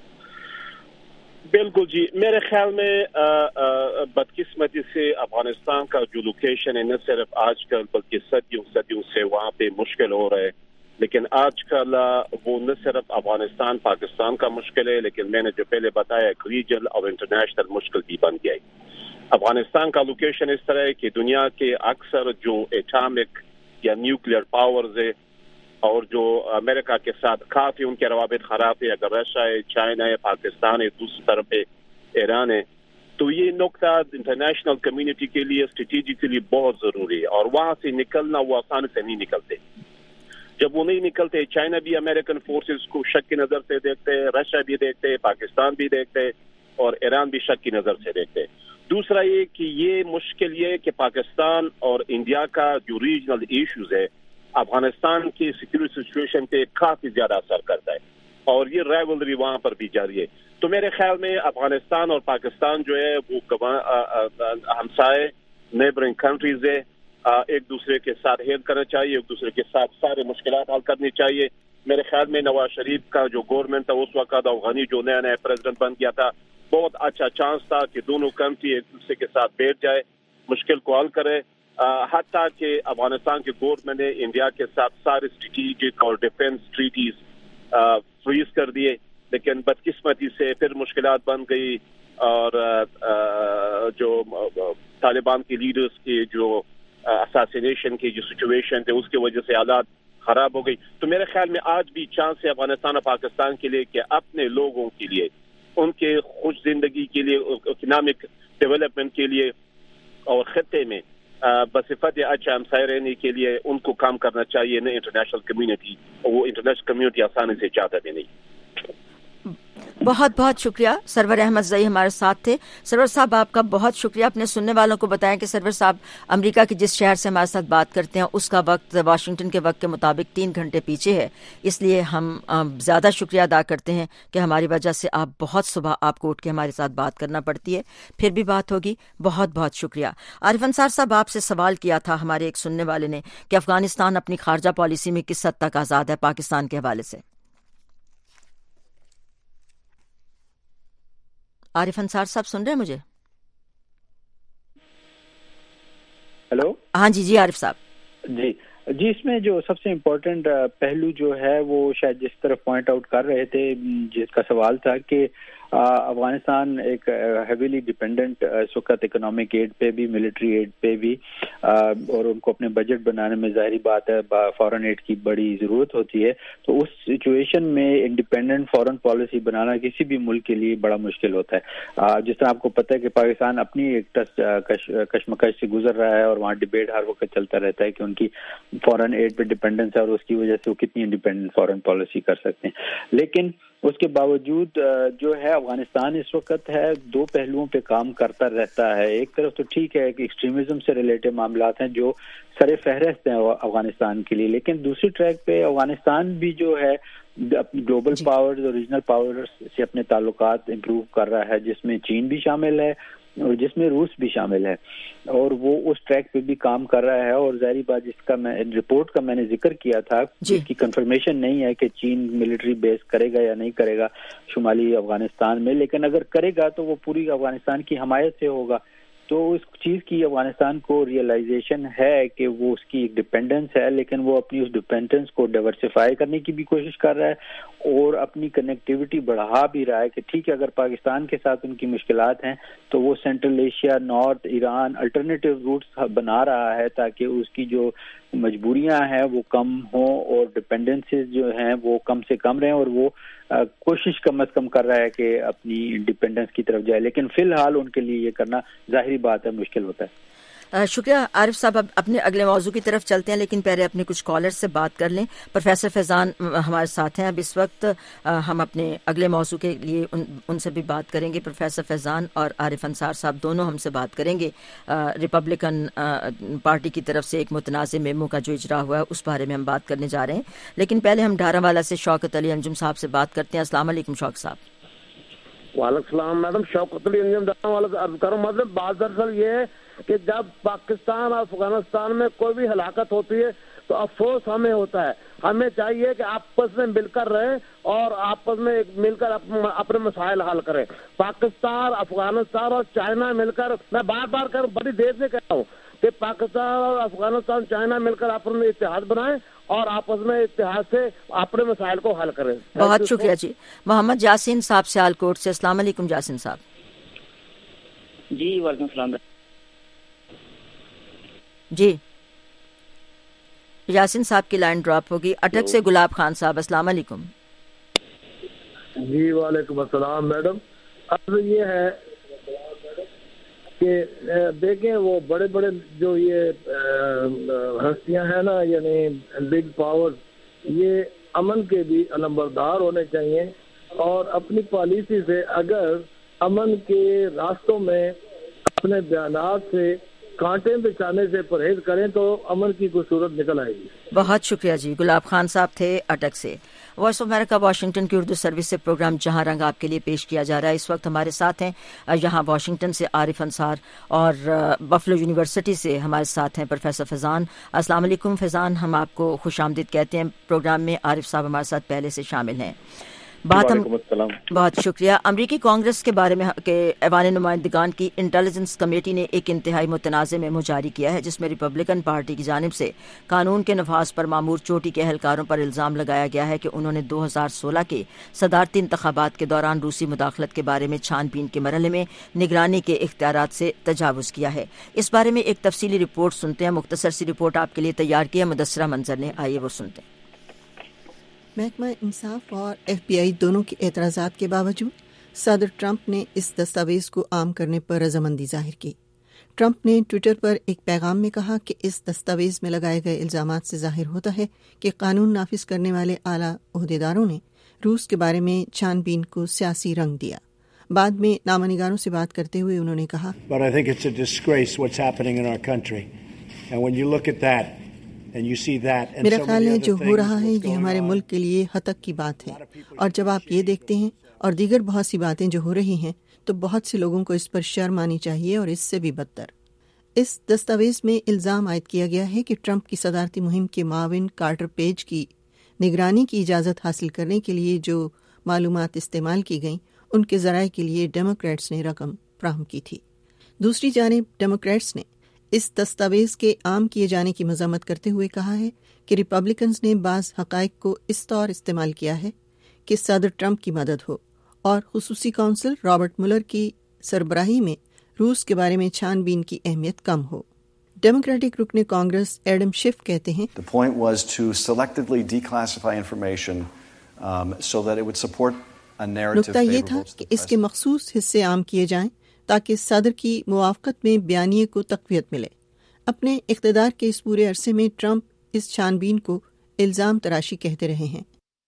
بالکل جی, میرے خیال میں بدقسمتی سے افغانستان کا جو لوکیشن ہے نہ صرف آج کل بلکہ صدیوں صدیوں سے وہاں پہ مشکل ہو رہا ہے. لیکن آج کل وہ نہ صرف افغانستان پاکستان کا مشکل ہے, لیکن میں نے جو پہلے بتایا ایک ریجنل اور انٹرنیشنل مشکل بھی بن گیا ہے. افغانستان کا لوکیشن اس طرح ہے کہ دنیا کے اکثر جو ایٹامک یا نیوکلیئر پاورز ہے اور جو امریکہ کے ساتھ کافی ان کے روابط خراب ہے, اگر رشیا ہے, چائنا ہے, پاکستان ہے, دوسری طرف ہے ایران ہے, تو یہ نقطہ انٹرنیشنل کمیونٹی کے لیے اسٹریٹجیکلی بہت ضروری ہے. اور وہاں سے نکلنا وہ آسانی سے نہیں نکلتے. جب وہ نہیں نکلتے, چائنا بھی امریکن فورسز کو شک کی نظر سے دیکھتے ہیں, رشیا بھی دیکھتے ہیں, پاکستان بھی دیکھتے ہیں, اور ایران بھی شک کی نظر سے دیکھتے ہیں. دوسرا یہ کہ یہ مشکل یہ کہ پاکستان اور انڈیا کا جو ریجنل ایشوز ہے افغانستان کی سیکورٹی سچویشن پہ کافی زیادہ اثر کرتا ہے, اور یہ رائیولری وہاں پر بھی جاری ہے. تو میرے خیال میں افغانستان اور پاکستان جو ہے وہ ہمسائے نیبرنگ کنٹریز ہے, ایک دوسرے کے ساتھ ہیلپ کرنا چاہیے, ایک دوسرے کے ساتھ سارے مشکلات حل کرنی چاہیے. میرے خیال میں نواز شریف کا جو گورنمنٹ تھا اس وقت, اور غنی جو نیا نیا پریزیڈنٹ بن گیا تھا, بہت اچھا چانس تھا کہ دونوں کنٹری ایک دوسرے کے ساتھ بیٹھ جائے, مشکل کو حل کرے. حتیٰ کہ افغانستان کے گورنمنٹ نے انڈیا کے ساتھ سارے اسٹریٹجک اور ڈیفینس ٹریٹیز فریز کر دیے, لیکن بدقسمتی سے پھر مشکلات بن گئی, اور جو طالبان کے لیڈرز کی جو اساسینیشن کی جو سچویشن تھے اس کی وجہ سے حالات خراب ہو گئی. تو میرے خیال میں آج بھی چانس ہے افغانستان اور پاکستان کے لیے کہ اپنے لوگوں کے لیے, ان کے خوش زندگی کے لیے, اکنامک ڈیولپمنٹ کے لیے اور خطے میں بصفت اچھا ہمسائے رہنے کے لیے ان کو کام کرنا چاہیے, نہ انٹرنیشنل کمیونٹی. وہ انٹرنیشنل کمیونٹی آسانی سے چاہتا بھی نہیں. بہت بہت شکریہ. سرور احمد زئی ہمارے ساتھ تھے. سرور صاحب آپ کا بہت شکریہ. اپنے سننے والوں کو بتائیں کہ سرور صاحب امریکہ کے جس شہر سے ہمارے ساتھ بات کرتے ہیں اس کا وقت واشنگٹن کے وقت کے مطابق تین گھنٹے پیچھے ہے, اس لیے ہم زیادہ شکریہ ادا کرتے ہیں کہ ہماری وجہ سے آپ بہت صبح آپ کو اٹھ کے ہمارے ساتھ بات کرنا پڑتی ہے. پھر بھی بات ہوگی. بہت بہت شکریہ. عارف انصار صاحب, آپ سے سوال کیا تھا ہمارے ایک سننے والے نے کہ افغانستان اپنی خارجہ پالیسی میں کس حد تک آزاد ہے پاکستان کے حوالے سے. عارف انصار صاحب سن رہے ہیں مجھے؟ ہیلو. ہاں جی جی عارف صاحب. جی جی اس میں جو سب سے امپورٹنٹ پہلو جو ہے وہ شاید جس طرف پوائنٹ آؤٹ کر رہے تھے, جس کا سوال تھا کہ افغانستان ایک ہیویلی ڈپینڈنٹ اس وقت اکنامک ایڈ پہ بھی, ملٹری ایڈ پہ بھی, اور ان کو اپنے بجٹ بنانے میں ظاہری بات ہے فارن ایڈ کی بڑی ضرورت ہوتی ہے. تو اس سچویشن میں انڈیپینڈنٹ فارن پالیسی بنانا کسی بھی ملک کے لیے بڑا مشکل ہوتا ہے. جس طرح آپ کو پتہ ہے کہ پاکستان اپنی ایک کشمکش سے گزر رہا ہے, اور وہاں ڈبیٹ ہر وقت چلتا رہتا ہے کہ ان کی فارن ایڈ پہ ڈپینڈنس ہے اور اس کی وجہ سے وہ کتنی انڈیپینڈنٹ فارن پالیسی کر سکتے ہیں. لیکن اس کے باوجود جو ہے افغانستان اس وقت ہے دو پہلوؤں پہ کام کرتا رہتا ہے. ایک طرف تو ٹھیک ہے کہ ایکسٹریمزم سے ریلیٹڈ معاملات ہیں جو سر فہرست ہیں افغانستان کے لیے, لیکن دوسری ٹریک پہ افغانستان بھی جو ہے گلوبل پاورز اور ریجنل پاورز سے اپنے تعلقات امپروو کر رہا ہے, جس میں چین بھی شامل ہے اور جس میں روس بھی شامل ہے, اور وہ اس ٹریک پہ بھی کام کر رہا ہے. اور ظاہری بات جس کا میں رپورٹ کا میں نے ذکر کیا تھا, جس کی کنفرمیشن نہیں ہے کہ چین ملٹری بیس کرے گا یا نہیں کرے گا شمالی افغانستان میں, لیکن اگر کرے گا تو وہ پوری افغانستان کی حمایت سے ہوگا. تو اس چیز کی افغانستان کو ریئلائزیشن ہے کہ وہ اس کی ایک ڈپینڈنس ہے, لیکن وہ اپنی اس ڈپینڈنس کو ڈائیورسفائی کرنے کی بھی کوشش کر رہا ہے اور اپنی کنیکٹیوٹی بڑھا بھی رہا ہے کہ ٹھیک ہے اگر پاکستان کے ساتھ ان کی مشکلات ہیں تو وہ central Asia, north Iran alternative routes بنا رہا ہے تاکہ اس کی جو مجبوریاں ہیں وہ کم ہوں اور ڈپینڈنسز جو ہیں وہ کم سے کم رہیں, اور وہ کوشش کم از کم کر رہا ہے کہ اپنی انڈیپینڈنس کی طرف جائے. لیکن فی الحال ان کے لیے یہ کرنا ظاہری بات ہے مشکل ہوتا ہے. شکریہ عارف صاحب. اب اپنے اگلے موضوع کی طرف چلتے ہیں, لیکن پہلے اپنے کچھ کالر سے بات کر لیں. پروفیسر فیضان ہمارے ساتھ ہیں اب اس وقت. ہم اپنے اگلے موضوع کے لیے ان, ان سے بھی بات کریں گے. پروفیسر فیضان اور عارف انصار صاحب دونوں ہم سے بات کریں گے. ریپبلکن پارٹی کی طرف سے ایک متنازع میمو کا جو اجرا ہوا ہے اس بارے میں ہم بات کرنے جا رہے ہیں, لیکن پہلے ہم ڈھارا والا سے شوکت علی انجم صاحب سے بات کرتے ہیں. السلام علیکم شوکت صاحب. وعلیکم السلام میڈم. شوکت علی انجم ڈھارا والا سے عرض کروں. مطلب بات دراصل یہ ہے کہ جب پاکستان اور افغانستان میں کوئی بھی ہلاکت ہوتی ہے تو افسوس ہمیں ہوتا ہے. ہمیں چاہیے کہ آپس میں مل کر رہیں اور آپس میں مل کر اپنے مسائل حل کریں. پاکستان, افغانستان اور چائنا مل کر, میں بار بار کر بڑی دیر سے کہتا ہوں کہ پاکستان اور افغانستان چائنا مل کر اپنے اتحاد بنائیں اور آپس میں اتحاد سے اپنے مسائل کو حل کریں. بہت شکریہ جی. محمد یاسین صاحب سیال کوٹ سے. السلام علیکم یاسین صاحب. جی وعلیکم السلام. جی یاسین صاحب کی لائن ڈراپ ہوگی. اٹک سے گلاب خان صاحب. السلام علیکم. جی وعلیکم السلام میڈم. اب یہ ہے کہ دیکھیں وہ بڑے بڑے جو یہ ہستیاں ہیں نا, یعنی بگ پاور, یہ امن کے بھی علمبردار ہونے چاہیے اور اپنی پالیسی سے اگر امن کے راستوں میں اپنے بیانات سے کانٹے بچانے سے پرہیز کریں تو امن کی کوئی صورت نکل آئے گی. بہت شکریہ جی. گلاب خان صاحب تھے اٹک سے. وائس آف امریکہ واشنگٹن کی اردو سروس سے پروگرام جہاں رنگ آپ کے لیے پیش کیا جا رہا ہے. اس وقت ہمارے ساتھ ہیں یہاں واشنگٹن سے عارف انصار اور بفلو یونیورسٹی سے ہمارے ساتھ ہیں پروفیسر فیضان. السلام علیکم فیضان. ہم آپ کو خوش آمدید کہتے ہیں پروگرام میں. عارف صاحب ہمارے ساتھ پہلے سے شامل ہیں. بات ہم بہت شکریہ. امریکی کانگریس کے بارے میں کہ ایوان نمائندگان کی انٹیلیجنس کمیٹی نے ایک انتہائی متنازع میمو جاری کیا ہے جس میں ریپبلکن پارٹی کی جانب سے قانون کے نفاذ پر مامور چوٹی کے اہلکاروں پر الزام لگایا گیا ہے کہ انہوں نے دو ہزار سولہ کے صدارتی انتخابات کے دوران روسی مداخلت کے بارے میں چھان بین کے مرحلے میں نگرانی کے اختیارات سے تجاوز کیا ہے. اس بارے میں ایک تفصیلی رپورٹ سنتے ہیں. مختصر سی رپورٹ آپ کے لیے تیار کی ہے مدثرہ منظر نے. آئیے وہ سنتے ہیں. محکمہ انصاف اور ایف بی آئی دونوں کے اعتراضات کے باوجود صدر ٹرمپ نے اس دستاویز کو عام کرنے پر رضامندی ظاہر کی. ٹرمپ نے ٹویٹر پر ایک پیغام میں کہا کہ اس دستاویز میں لگائے گئے الزامات سے ظاہر ہوتا ہے کہ قانون نافذ کرنے والے اعلیٰ عہدیداروں نے روس کے بارے میں چھان بین کو سیاسی رنگ دیا. بعد میں نامہ نگاروں سے بات کرتے ہوئے انہوں نے کہا But I think it's a disgrace what's happening in our country. And when you look at that میرا خیال ہے جو ہو رہا ہے یہ ہمارے ملک کے لیے ہتک کی بات ہے, اور جب آپ یہ دیکھتے ہیں اور دیگر بہت سی باتیں جو ہو رہی ہیں تو بہت سے لوگوں کو اس پر شرم آنی چاہیے اور اس سے بھی بدتر. اس دستاویز میں الزام عائد کیا گیا ہے کہ ٹرمپ کی صدارتی مہم کے معاون کارٹر پیج کی نگرانی کی اجازت حاصل کرنے کے لیے جو معلومات استعمال کی گئیں ان کے ذرائع کے لیے ڈیموکریٹس نے رقم فراہم کی تھی. دوسری جانب ڈیموکریٹس نے اس دستاویز کے عام کیے جانے کی مذمت کرتے ہوئے کہا ہے کہ ریپبلکنز نے بعض حقائق کو اس طور استعمال کیا ہے کہ صدر ٹرمپ کی مدد ہو, اور خصوصی کونسل رابرٹ مولر کی سربراہی میں روس کے بارے میں چھان بین کی اہمیت کم ہو. ڈیموکریٹک رکن کانگریس ایڈم شف کہتے ہیں The point was to selectively declassify information um, so that it would support a narrative نکتہ یہ تھا کہ اس کے مخصوص حصے عام کیے جائیں تاکہ صدر کی موافقت میں بیانیے کو تقویت ملے. اپنے اقتدار کے اس پورے عرصے میں ٹرمپ اس چھان بین کو الزام تراشی کہتے رہے ہیں.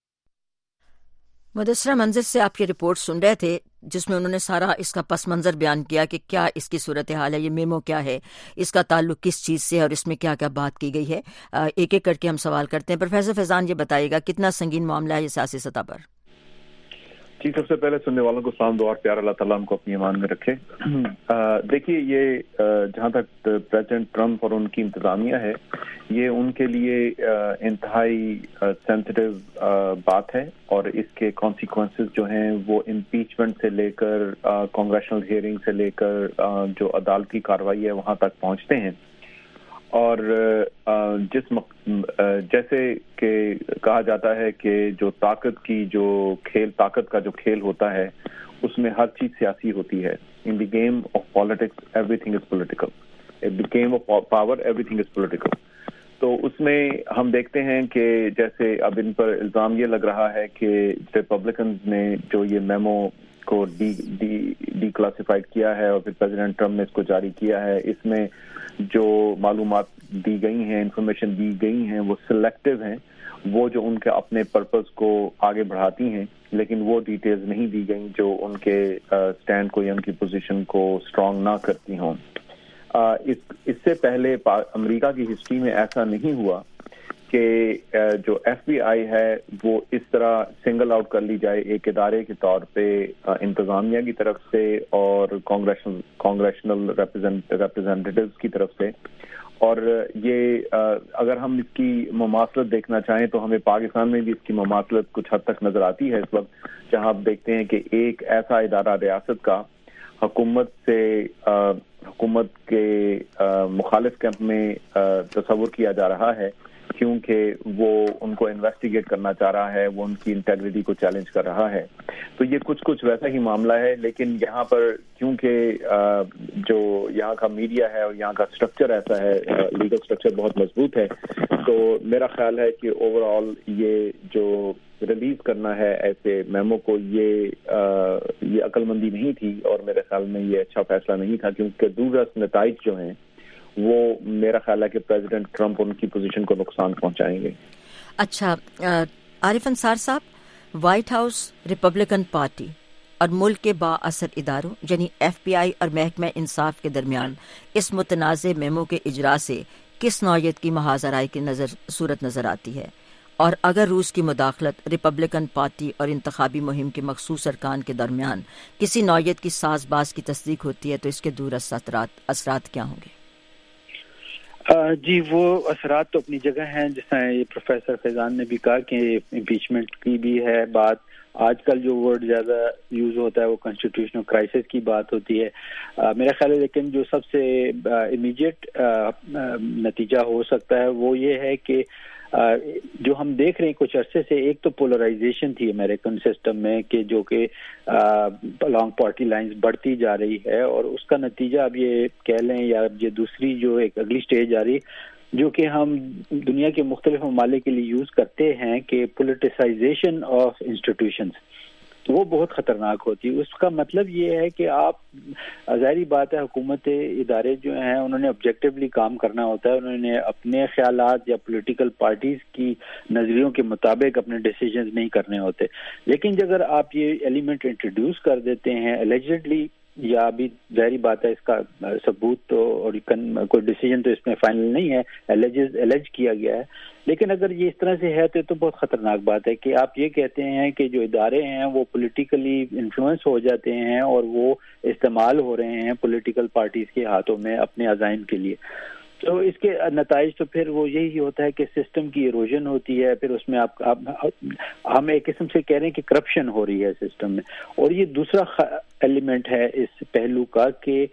مدثرہ منظر سے آپ یہ رپورٹ سن رہے تھے جس میں انہوں نے سارا اس کا پس منظر بیان کیا کہ کیا اس کی صورتحال ہے, یہ میمو کیا ہے, اس کا تعلق کس چیز سے ہے اور اس میں کیا کیا بات کی گئی ہے. ایک ایک کر کے ہم سوال کرتے ہیں. پروفیسر فیضان یہ بتائیے گا کتنا سنگین معاملہ ہے یہ سیاسی سطح پر؟ جی, سب سے پہلے سننے والوں کو سلام دعا اور پیار, اللہ تعالیٰ ہم کو اپنی ایمان میں رکھے. دیکھیے یہ جہاں تک پریزیڈنٹ ٹرمپ اور ان کی انتظامیہ ہے یہ ان کے لیے انتہائی سینسٹیو بات ہے, اور اس کے کانسیکوینسز جو ہیں وہ امپیچمنٹ سے لے کر کانگریشنل ہیئرنگ سے لے کر جو عدالتی کارروائی ہے وہاں تک پہنچتے ہیں. اور جس جیسے کہ کہا جاتا ہے کہ جو طاقت کی جو کھیل طاقت کا جو کھیل ہوتا ہے اس میں ہر چیز سیاسی ہوتی ہے. In the game of politics everything is political. In the game of power everything is political. تو اس میں ہم دیکھتے ہیں کہ جیسے اب ان پر الزام یہ لگ رہا ہے کہ ریپبلکنز نے جو یہ میمو کو ڈی ڈی ڈی کلاسیفائڈ کیا ہے اور پھر پریزیڈنٹ ٹرمپ نے اس کو جاری کیا ہے. اس میں جو معلومات دی گئی ہیں، انفارمیشن دی گئی ہیں، وہ سلیکٹیو ہیں، وہ جو ان کے اپنے پرپز کو آگے بڑھاتی ہیں، لیکن وہ ڈیٹیلز نہیں دی گئیں جو ان کے اسٹینڈ کو یا ان کی پوزیشن کو اسٹرانگ نہ کرتی ہوں. اس اس سے پہلے امریکہ کی ہسٹری میں ایسا نہیں ہوا کہ جو ایف بی آئی ہے وہ اس طرح سنگل آؤٹ کر لی جائے ایک ادارے کے طور پہ انتظامیہ کی طرف سے اور کانگریشنل کانگریشنل ریپرزینٹیوز کی طرف سے. اور یہ اگر ہم اس کی مماثلت دیکھنا چاہیں تو ہمیں پاکستان میں بھی اس کی مماثلت کچھ حد تک نظر آتی ہے اس وقت، جہاں آپ دیکھتے ہیں کہ ایک ایسا ادارہ ریاست کا حکومت سے حکومت کے مخالف کیمپ میں تصور کیا جا رہا ہے کیونکہ وہ ان کو انویسٹیگیٹ کرنا چاہ رہا ہے، وہ ان کی انٹیگریٹی کو چیلنج کر رہا ہے. تو یہ کچھ کچھ ویسا ہی معاملہ ہے، لیکن یہاں پر کیونکہ جو یہاں کا میڈیا ہے اور یہاں کا اسٹرکچر ایسا ہے، لیگل اسٹرکچر بہت مضبوط ہے، تو میرا خیال ہے کہ اوور آل یہ جو ریلیز کرنا ہے ایسے میمو کو یہ یہ عقل مندی نہیں تھی، اور میرے خیال میں یہ اچھا فیصلہ نہیں تھا، کیونکہ دوررس نتائج جو ہیں وہ میرا خیال ہے کہ پریزیڈنٹ ٹرمپ ان کی پوزیشن کو نقصان پہنچائیں گے. اچھا عارف انصار صاحب، وائٹ ہاؤس، ریپبلکن پارٹی اور ملک کے با اثر اداروں یعنی ایف بی آئی اور محکمہ انصاف کے درمیان اس متنازع میمو کے اجرا سے کس نوعیت کی محاذ آرائی کی نظر صورت نظر آتی ہے؟ اور اگر روس کی مداخلت ریپبلکن پارٹی اور انتخابی مہم کے مخصوص ارکان کے درمیان کسی نوعیت کی ساز باز کی تصدیق ہوتی ہے تو اس کے دور اثرات اثرات کیا ہوں گے؟ جی وہ اثرات تو اپنی جگہ ہیں، جس طرح یہ پروفیسر فیضان نے بھی کہا کہ امپیچمنٹ کی بھی ہے بات. آج کل جو ورڈ زیادہ یوز ہوتا ہے وہ کانسٹیٹیوشنل کرائسس کی بات ہوتی ہے. میرا خیال ہے لیکن جو سب سے امیڈیٹ نتیجہ ہو سکتا ہے وہ یہ ہے کہ جو ہم دیکھ رہے ہیں کچھ عرصے سے، ایک تو پولرائزیشن تھی امریکن سسٹم میں کہ جو کہ لانگ پارٹی لائنز بڑھتی جا رہی ہے، اور اس کا نتیجہ اب یہ کہہ لیں یا یہ دوسری جو ایک اگلی سٹیج آ رہی جو کہ ہم دنیا کے مختلف ممالک کے لیے یوز کرتے ہیں کہ پولیٹیسائزیشن آف انسٹیٹیوشنز، وہ بہت خطرناک ہوتی ہے. اس کا مطلب یہ ہے کہ آپ ظاہری بات ہے حکومت ادارے جو ہیں انہوں نے آبجیکٹیولی کام کرنا ہوتا ہے، انہوں نے اپنے خیالات یا پولیٹیکل پارٹیز کی نظریوں کے مطابق اپنے ڈیسیجنز نہیں کرنے ہوتے. لیکن اگر آپ یہ ایلیمنٹ انٹروڈیوس کر دیتے ہیں اللیجڈلی، یا ابھی ظاہری بات ہے اس کا ثبوت تو اور کوئی ڈیسیجن تو اس میں فائنل نہیں ہے، اللیج کیا گیا ہے، لیکن اگر یہ اس طرح سے ہے تو یہ تو بہت خطرناک بات ہے کہ آپ یہ کہتے ہیں کہ جو ادارے ہیں وہ پولیٹیکلی انفلوئنس ہو جاتے ہیں اور وہ استعمال ہو رہے ہیں پولیٹیکل پارٹیز کے ہاتھوں میں اپنے عزائم کے لیے. تو اس کے نتائج تو پھر وہ یہی ہوتا ہے کہ سسٹم کی ایروژن ہوتی ہے، پھر اس میں آپ ہم ایک قسم سے کہہ رہے ہیں کہ کرپشن ہو رہی ہے سسٹم میں. اور یہ دوسرا ایلیمنٹ ہے اس پہلو کا کہ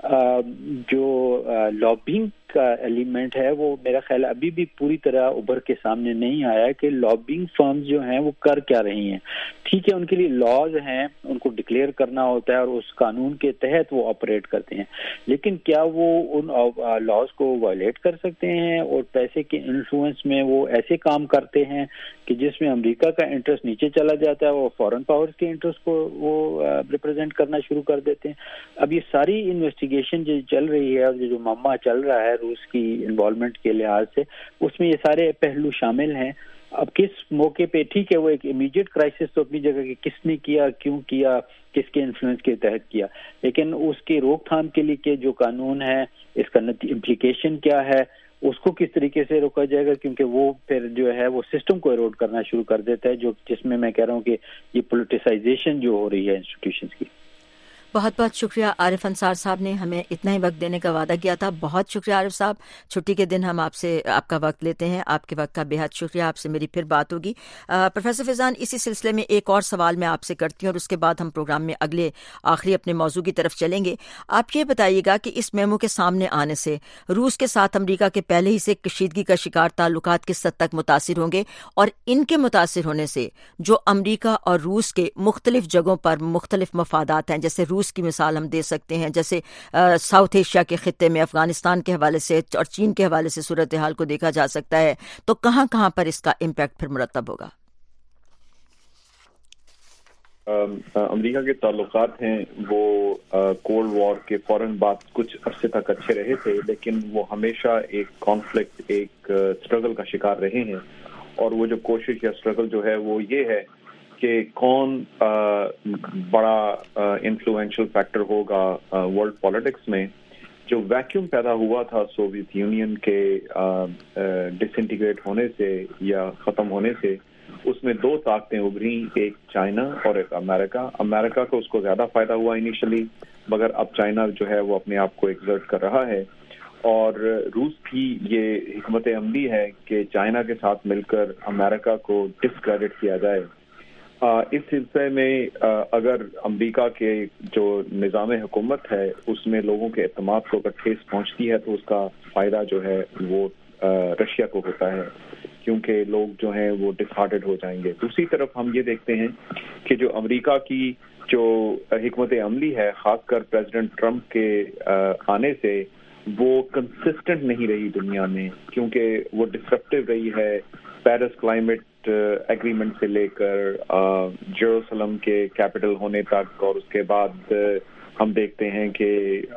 جو لابنگ کا ایلیمنٹ ہے وہ میرا خیال ابھی بھی پوری طرح ابھر کے سامنے نہیں آیا کہ لابنگ فرمز جو ہیں وہ کر کیا رہی ہیں. ٹھیک ہے ان کے لیے لاز ہیں، ان کو ڈکلیئر کرنا ہوتا ہے اور اس قانون کے تحت وہ آپریٹ کرتے ہیں، لیکن کیا وہ ان لاز کو وائلیٹ کر سکتے ہیں اور پیسے کے انفلوئنس میں وہ ایسے کام کرتے ہیں کہ جس میں امریکہ کا انٹرسٹ نیچے چلا جاتا ہے، وہ فورن پاورز کے انٹرسٹ کو وہ ریپرزینٹ کرنا شروع کر دیتے ہیں. اب یہ ساری انویسٹیگیشن جو چل رہی ہے اور جو معاملہ چل رہا ہے روس کی انوالومنٹ کے لحاظ سے، اس میں یہ سارے پہلو شامل ہیں. اب کس موقع پہ، ٹھیک ہے وہ ایک امیڈیٹ کرائسس تو اپنی جگہ کہ کس نے کیا، کیوں کیا، کس کے انفلوئنس کے تحت کیا، لیکن اس کی روک تھام کے لیے کہ جو قانون ہے اس کا امپلیکیشن کیا ہے، اس کو کس طریقے سے روکا جائے گا، کیونکہ وہ پھر جو ہے وہ سسٹم کو ایروڈ کرنا شروع کر دیتا ہے، جو جس میں میں کہہ رہا ہوں کہ یہ پولیٹیسائزیشن جو ہو رہی ہے انسٹیٹیوشنز کی. بہت بہت شکریہ عارف انصار صاحب نے ہمیں اتنا ہی وقت دینے کا وعدہ کیا تھا. بہت شکریہ عارف صاحب. چھٹی کے دن ہم آپ سے آپ کا وقت لیتے ہیں. آپ کے وقت کا بے حد شکریہ. آپ سے میری پھر بات ہوگی. پروفیسر فیضان، اسی سلسلے میں ایک اور سوال میں آپ سے کرتی ہوں اور اس کے بعد ہم پروگرام میں اگلے آخری اپنے موضوع کی طرف چلیں گے. آپ یہ بتائیے گا کہ اس میمو کے سامنے آنے سے روس کے ساتھ امریکہ کے پہلے ہی سے کشیدگی کا شکار تعلقات کس حد تک متاثر ہوں گے، اور ان کے متاثر ہونے سے جو امریکہ اور روس کے مختلف جگہوں پر مختلف مفادات ہیں، جیسے روس کی مثال ہم دے سکتے ہیں، جیسے ساؤتھ ایشیا کے خطے میں افغانستان کے حوالے سے اور چین کے حوالے سے صورتحال کو دیکھا جا سکتا ہے، تو کہاں کہاں پر اس کا امپیکٹ پھر مرتب ہوگا؟ امریکہ کے تعلقات ہیں وہ کولڈ وار کے فوراً بعد کچھ عرصے تک اچھے رہے تھے، لیکن وہ ہمیشہ ایک کانفلکٹ، ایک اسٹرگل کا شکار رہے ہیں. اور وہ جو کوشش یا اسٹرگل جو ہے وہ یہ ہے کہ کون بڑا انفلوئنشل فیکٹر ہوگا ورلڈ پالیٹکس میں. جو ویکیوم پیدا ہوا تھا سوویت یونین کے ڈس انٹیگریٹ ہونے سے یا ختم ہونے سے، اس میں دو طاقتیں ابھری، ایک چائنا اور ایک امریکہ. امریکہ کو اس کو زیادہ فائدہ ہوا انیشلی، مگر اب چائنا جو ہے وہ اپنے آپ کو ایگزرٹ کر رہا ہے. اور روس کی یہ حکمت عملی ہے کہ چائنا کے ساتھ مل کر امریکہ کو ڈسکریڈٹ کیا جائے. اس سلسلے میں اگر امریکہ کے جو نظام حکومت ہے اس میں لوگوں کے اعتماد کو اگر ٹھیس پہنچتی ہے تو اس کا فائدہ جو ہے وہ رشیا کو ہوتا ہے، کیونکہ لوگ جو ہیں وہ ڈسہارٹڈ ہو جائیں گے. دوسری طرف ہم یہ دیکھتے ہیں کہ جو امریکہ کی جو حکمت عملی ہے، خاص کر پریزیڈنٹ ٹرمپ کے آنے سے، وہ کنسسٹنٹ نہیں رہی دنیا میں، کیونکہ وہ ڈسرپٹیو رہی ہے. پیرس کلائمیٹ ایگریمنٹ سے لے کر جیروسلم کے کیپٹل ہونے تک، اور اس کے بعد ہم دیکھتے ہیں کہ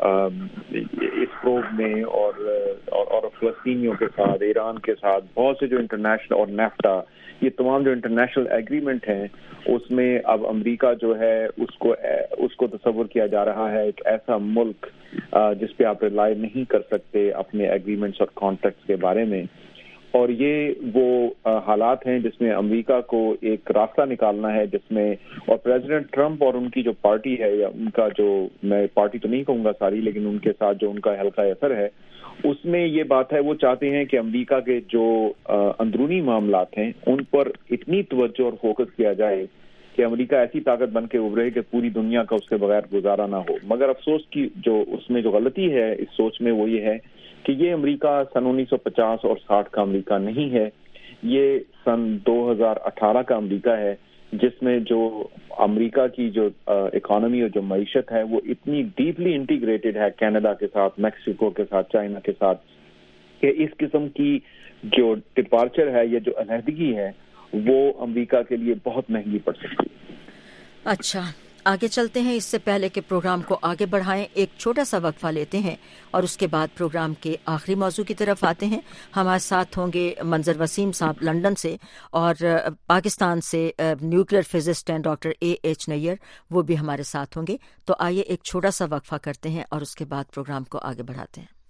اس پروب میں اور اور فلسطینیوں کے ساتھ، ایران کے ساتھ بہت سے جو انٹرنیشنل اور نیفٹا، یہ تمام جو انٹرنیشنل ایگریمنٹ ہیں، اس میں اب امریکہ جو ہے اس کو اس کو تصور کیا جا رہا ہے ایک ایسا ملک جس پہ آپ ریلائی نہیں کر سکتے اپنے ایگریمنٹس اور کانٹریکٹس کے بارے میں. اور یہ وہ حالات ہیں جس میں امریکہ کو ایک راستہ نکالنا ہے، جس میں اور پریزیڈنٹ ٹرمپ اور ان کی جو پارٹی ہے، یا ان کا جو، میں پارٹی تو نہیں کہوں گا ساری، لیکن ان کے ساتھ جو ان کا حلقہ اثر ہے، اس میں یہ بات ہے وہ چاہتے ہیں کہ امریکہ کے جو اندرونی معاملات ہیں ان پر اتنی توجہ اور فوکس کیا جائے کہ امریکہ ایسی طاقت بن کے ابھرے کہ پوری دنیا کا اس کے بغیر گزارا نہ ہو. مگر افسوس کی جو اس میں جو غلطی ہے اس سوچ میں، وہ یہ ہے کہ یہ امریکہ سن انیس سو پچاس اور ساٹھ کا امریکہ نہیں ہے، یہ سن دو ہزار اٹھارہ کا امریکہ ہے، جس میں جو امریکہ کی جو اکانومی اور جو معیشت ہے وہ اتنی ڈیپلی انٹیگریٹڈ ہے کینیڈا کے ساتھ، میکسیکو کے ساتھ، چائنا کے ساتھ، کہ اس قسم کی جو ڈپارچر ہے یا جو علیحدگی ہے وہ امریکہ کے لیے بہت مہنگی پڑ سکتی ہے. اچھا، آگے چلتے ہیں. اس سے پہلے کہ پروگرام کو آگے بڑھائیں، ایک چھوٹا سا وقفہ لیتے ہیں اور اس کے بعد پروگرام کے آخری موضوع کی طرف آتے ہیں. ہمارے ساتھ ہوں گے منظر وسیم صاحب لندن سے، اور پاکستان سے نیوکلیر فزسٹ ہیں ڈاکٹر اے ایچ نیئر، وہ بھی ہمارے ساتھ ہوں گے. تو آئیے ایک چھوٹا سا وقفہ کرتے ہیں اور اس کے بعد پروگرام کو آگے بڑھاتے ہیں.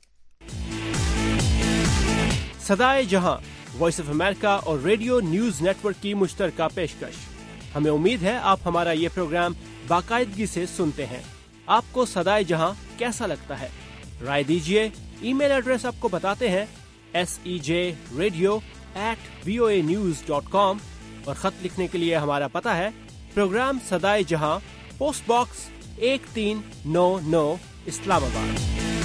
صدائے جہاں وائس آف امریکہ اور ریڈیو نیوز نیٹ ورک کی مشترکہ پیشکش. ہمیں امید ہے آپ ہمارا یہ پروگرام باقاعدگی سے سنتے ہیں. آپ کو صدائے جہاں کیسا لگتا ہے؟ رائے دیجیے. ای میل ایڈریس آپ کو بتاتے ہیں، S E J radio at V O A news dot com, اور خط لکھنے کے لیے ہمارا پتہ ہے پروگرام صدائے جہاں، پوسٹ باکس ایک تین نو نو، اسلام آباد.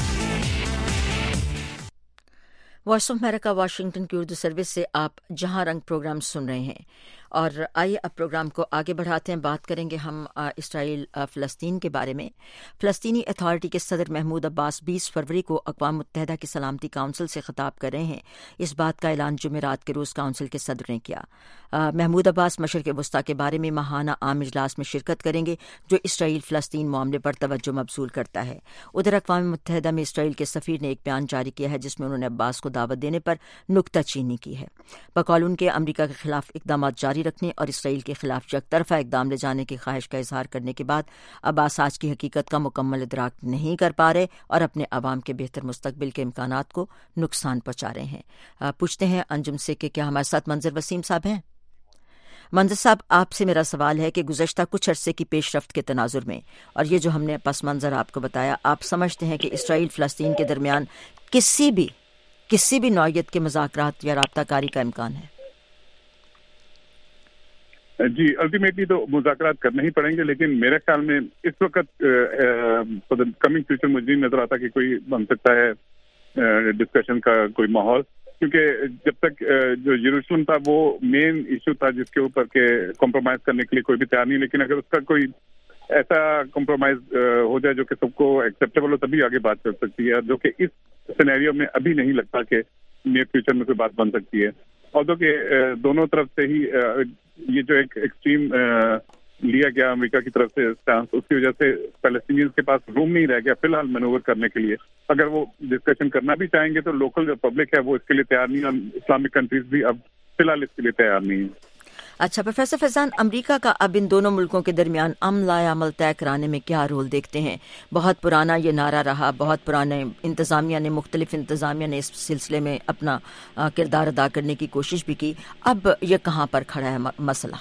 وائس آف امریکہ واشنگٹن کی اردو سروس سے آپ جہاں رنگ پروگرام سن رہے ہیں. اور آئیے اب پروگرام کو آگے بڑھاتے ہیں. بات کریں گے ہم اسرائیل فلسطین کے بارے میں. فلسطینی اتھارٹی کے صدر محمود عباس بیس فروری کو اقوام متحدہ کی سلامتی کونسل سے خطاب کر رہے ہیں. اس بات کا اعلان جمعرات کے روز کونسل کے صدر نے کیا. محمود عباس مشرق وسطیٰ کے بارے میں ماہانہ عام اجلاس میں شرکت کریں گے جو اسرائیل فلسطین معاملے پر توجہ مبذول کرتا ہے. ادھر اقوام متحدہ میں اسرائیل کے سفیر نے ایک بیان جاری کیا ہے جس میں انہوں نے عباس کو دعوت دینے پر نکتہ چینی کی ہے. بقول ان کے امریکہ کے خلاف اقدامات جاری رکھنے اور اسرائیل کے خلاف یک طرفہ اقدام لے جانے کی خواہش کا اظہار کرنے کے بعد عباس آج کی حقیقت کا مکمل ادراک نہیں کر پا رہے اور اپنے عوام کے بہتر مستقبل کے امکانات کو نقصان پہنچا رہے ہیں. پوچھتے ہیں انجم سے کہ کیا ہمارے ساتھ منظر وسیم صاحب ہیں؟ منظر صاحب، آپ سے میرا سوال ہے کہ گزشتہ کچھ عرصے کی پیش رفت کے تناظر میں اور یہ جو ہم نے پس منظر آپ کو بتایا، آپ سمجھتے ہیں کہ اسرائیل فلسطین کے درمیان کسی بھی کسی بھی نوعیت کے مذاکرات یا رابطہ کاری کا امکان ہے؟ جی، الٹیمیٹلی تو مذاکرات کرنے ہی پڑیں گے، لیکن میرے خیال میں اس وقت کمنگ فیوچر مجھے نہیں نظر آتا کہ کوئی بن سکتا ہے ڈسکشن کا کوئی ماحول، کیونکہ جب تک جو یروشلم تھا وہ مین ایشو تھا جس کے اوپر کے کمپرومائز کرنے کے لیے کوئی بھی تیار نہیں. لیکن اگر اس کا کوئی ایسا کمپرومائز ہو جائے جو کہ سب کو ایکسیپٹیبل ہو تبھی آگے بات کر سکتی ہے، جو کہ اس سینیریو میں ابھی نہیں لگتا کہ نیئر فیوچر میں کوئی بات بن سکتی ہے. اور تو کہ دونوں طرف سے ہی یہ جو ایک ایکسٹریم لیا گیا امریکہ کی طرف سے اسٹانس، اس کی وجہ سے فلسطینیز کے پاس روم نہیں رہ گیا فی الحال مینوور کرنے کے لیے. اگر وہ ڈسکشن کرنا بھی چاہیں گے تو لوکل جو پبلک ہے وہ اس کے لیے تیار نہیں، اور اسلامک کنٹریز بھی اب فی الحال اس کے لیے تیار نہیں ہیں. اچھا پروفیسر فیضان، امریکہ کا اب ان دونوں ملکوں کے درمیان امن لائے عمل طے کرانے میں کیا رول دیکھتے ہیں؟ بہت پرانا یہ نعرہ رہا، بہت پرانے انتظامیہ نے مختلف انتظامیہ نے اس سلسلے میں اپنا کردار ادا کرنے کی کوشش بھی کی، اب یہ کہاں پر کھڑا ہے مسئلہ؟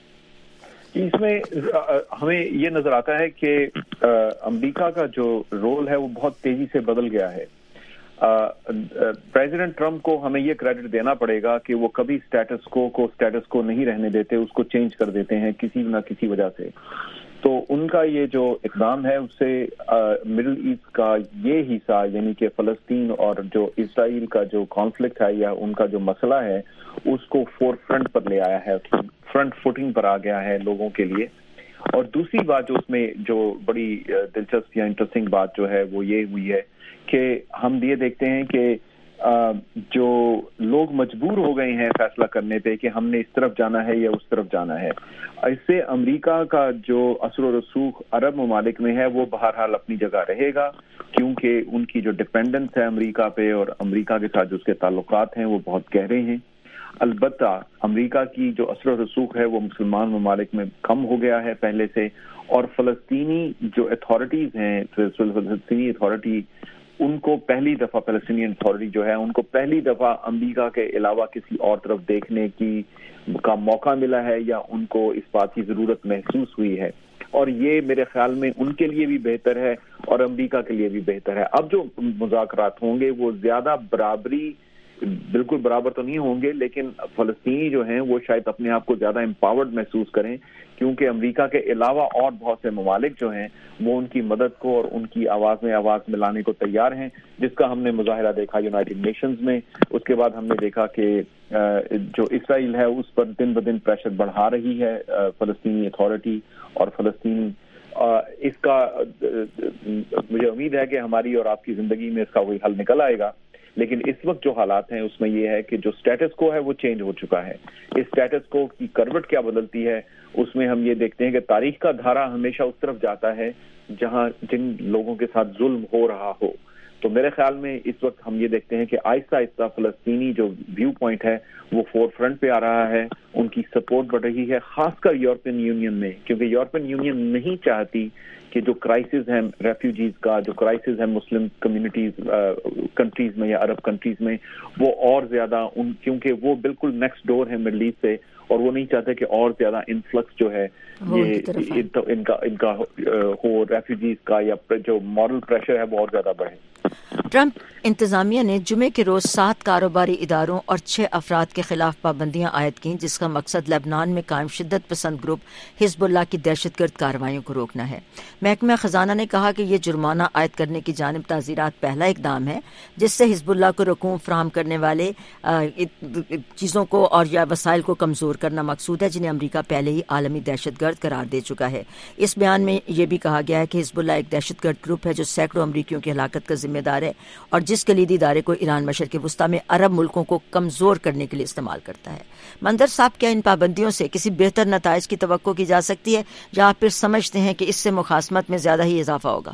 اس میں ہمیں یہ نظر آتا ہے کہ امریکہ کا جو رول ہے وہ بہت تیزی سے بدل گیا ہے. پریزیڈنٹ ٹرمپ کو ہمیں یہ کریڈٹ دینا پڑے گا کہ وہ کبھی اسٹیٹس کو کو اسٹیٹس کو نہیں رہنے دیتے، اس کو چینج کر دیتے ہیں کسی نہ کسی وجہ سے. تو ان کا یہ جو اقدام ہے اس سے مڈل ایسٹ کا یہ حصہ یعنی کہ فلسطین اور جو اسرائیل کا جو کانفلکٹ ہے یا ان کا جو مسئلہ ہے اس کو فور فرنٹ پر لے آیا ہے، فرنٹ فوٹنگ پر آ گیا ہے لوگوں کے لیے. اور دوسری بات جو اس میں جو بڑی دلچسپ یا انٹرسٹنگ بات جو ہے وہ یہ ہوئی ہے کہ ہم یہ دیکھتے ہیں کہ جو لوگ مجبور ہو گئے ہیں فیصلہ کرنے پہ کہ ہم نے اس طرف جانا ہے یا اس طرف جانا ہے. اس سے امریکہ کا جو اثر و رسوخ عرب ممالک میں ہے وہ بہرحال اپنی جگہ رہے گا، کیونکہ ان کی جو ڈپینڈنس ہے امریکہ پہ اور امریکہ کے ساتھ جو اس کے تعلقات ہیں وہ بہت گہرے ہیں. البتہ امریکہ کی جو اثر و رسوخ ہے وہ مسلمان ممالک میں کم ہو گیا ہے پہلے سے، اور فلسطینی جو اتھارٹیز ہیں، فلسطینی اتھارٹی ان کو پہلی دفعہ فلسطینین اتھارٹی جو ہے ان کو پہلی دفعہ امریکہ کے علاوہ کسی اور طرف دیکھنے کی کا موقع ملا ہے یا ان کو اس بات کی ضرورت محسوس ہوئی ہے. اور یہ میرے خیال میں ان کے لیے بھی بہتر ہے اور امریکہ کے لیے بھی بہتر ہے. اب جو مذاکرات ہوں گے وہ زیادہ برابری، بالکل برابر تو نہیں ہوں گے، لیکن فلسطینی جو ہیں وہ شاید اپنے آپ کو زیادہ امپاورڈ محسوس کریں، کیونکہ امریکہ کے علاوہ اور بہت سے ممالک جو ہیں وہ ان کی مدد کو اور ان کی آواز میں آواز ملانے کو تیار ہیں، جس کا ہم نے مظاہرہ دیکھا یونائٹڈ نیشنز میں. اس کے بعد ہم نے دیکھا کہ جو اسرائیل ہے اس پر دن بدن پریشر بڑھا رہی ہے فلسطینی اتھارٹی اور فلسطینی. اس کا مجھے امید ہے کہ ہماری اور آپ کی زندگی میں اس کا کوئی حل نکل آئے گا، لیکن اس وقت جو حالات ہیں اس میں یہ ہے کہ جو سٹیٹس کو ہے وہ چینج ہو چکا ہے. اس سٹیٹس کو کی کروٹ کیا بدلتی ہے اس میں ہم یہ دیکھتے ہیں کہ تاریخ کا دھارا ہمیشہ اس طرف جاتا ہے جہاں جن لوگوں کے ساتھ ظلم ہو رہا ہو. تو میرے خیال میں اس وقت ہم یہ دیکھتے ہیں کہ آہستہ آہستہ فلسطینی جو ویو پوائنٹ ہے وہ فور فرنٹ پہ آ رہا ہے، ان کی سپورٹ بڑھ رہی ہے، خاص کر یورپین یونین میں، کیونکہ یورپین یونین نہیں چاہتی کہ جو کرائسس ہیں ریفیوجیز کا، جو کرائسس ہیں مسلم کمیونٹیز کنٹریز میں یا عرب کنٹریز میں، وہ اور زیادہ ان کیونکہ وہ بالکل نیکسٹ ڈور ہے مڈل ایسٹ سے، اور وہ نہیں چاہتے کہ اور زیادہ انفلکس جو ہے یہ ان کا ان کا ہو ریفیوجیز کا، یا جو مورل پریشر ہے وہ اور زیادہ بڑھے. ٹرمپ انتظامیہ نے جمعے کے روز سات کاروباری اداروں اور چھ افراد کے خلاف پابندیاں عائد کیں، جس کا مقصد لبنان میں قائم شدت پسند گروپ حزب اللہ کی دہشت گرد کارروائیوں کو روکنا ہے. محکمہ خزانہ نے کہا کہ یہ جرمانہ عائد کرنے کی جانب تعزیرات پہلا اقدام ہے جس سے حزب اللہ کو رقوم فراہم کرنے والے چیزوں کو اور یا وسائل کو کمزور کرنا مقصود ہے، جنہیں امریکہ پہلے ہی عالمی دہشت گرد قرار دے چکا ہے. اس بیان میں یہ بھی کہا گیا ہے کہ حزب اللہ ایک دہشت گرد گروپ ہے جو سینکڑوں امریکیوں کی ہلاکت کا ذمہ دار ہے اور جس کلیدی ادارے کو ایران مشرق وسطیٰ میں عرب ملکوں کو کمزور کرنے کے لیے استعمال کرتا ہے. منظر صاحب، کیا ان پابندیوں سے کسی بہتر نتائج کی توقع کی جا سکتی ہے یا آپ پھر سمجھتے ہیں کہ اس سے مخاصمت میں زیادہ ہی اضافہ ہوگا؟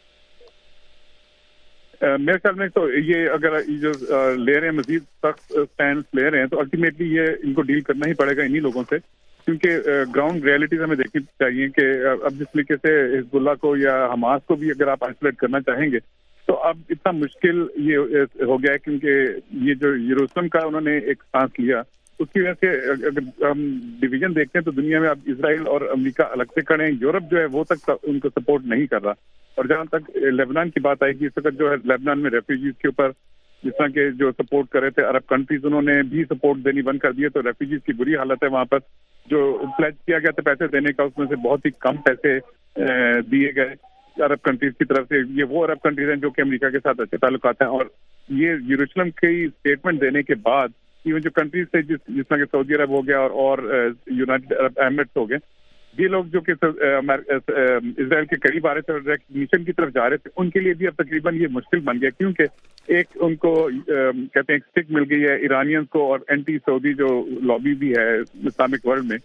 میرے خیال میں تو یہ اگر جو لے رہے ہیں مزید سخت اسٹینڈ لے رہے ہیں تو الٹیمیٹلی یہ ان کو ڈیل کرنا ہی پڑے گا انہی لوگوں سے، کیونکہ گراؤنڈ ریئلٹیز ہمیں دیکھنی چاہیے کہ اب جس طریقے سے حزب اللہ کو یا حماس کو بھی اگر آپ آئسولیٹ کرنا چاہیں گے تو اب اتنا مشکل یہ ہو گیا ہے، کیونکہ یہ جو یروشلم کا انہوں نے ایک سانس لیا اس کی وجہ سے اگر ہم ڈویژن دیکھتے ہیں تو دنیا میں اب اسرائیل اور امریکہ الگ سے کھڑے ہیں، یورپ جو ہے وہ تک ان کو سپورٹ نہیں کر رہا. اور جہاں تک لیبنان کی بات آئے گی، اس وقت جو ہے لیبنان میں ریفیوجیز کے اوپر جس طرح کے جو سپورٹ کر رہے تھے عرب کنٹریز، انہوں نے بھی سپورٹ دینی بند کر دیے، تو ریفیوجیز کی بری حالت ہے وہاں پر. جو پلیج کیا گیا تھا پیسے دینے کا اس میں سے بہت ہی کم پیسے دیے گئے عرب کنٹریز کی طرف سے. یہ وہ عرب کنٹریز ہیں جو کہ امریکہ کے ساتھ اچھے تعلقات ہیں، اور یہ یروشلم کی اسٹیٹمنٹ دینے کے بعد یہ جو کنٹریز تھے جس جس طرح کہ سعودی عرب ہو گیا اور اور یونائٹڈ عرب ایمریٹس ہو گئے، یہ لوگ جو کہ اسرائیل کے قریب آ رہے تھے اور ریکگنیشن کی طرف جا رہے تھے، ان کے لیے بھی اب تقریباً یہ مشکل بن گیا، کیونکہ ایک ان کو کہتے ہیں اسٹک مل گئی ہے ایرانینز کو، اور اینٹی سعودی جو لابی بھی ہے اسلامک ورلڈ میں،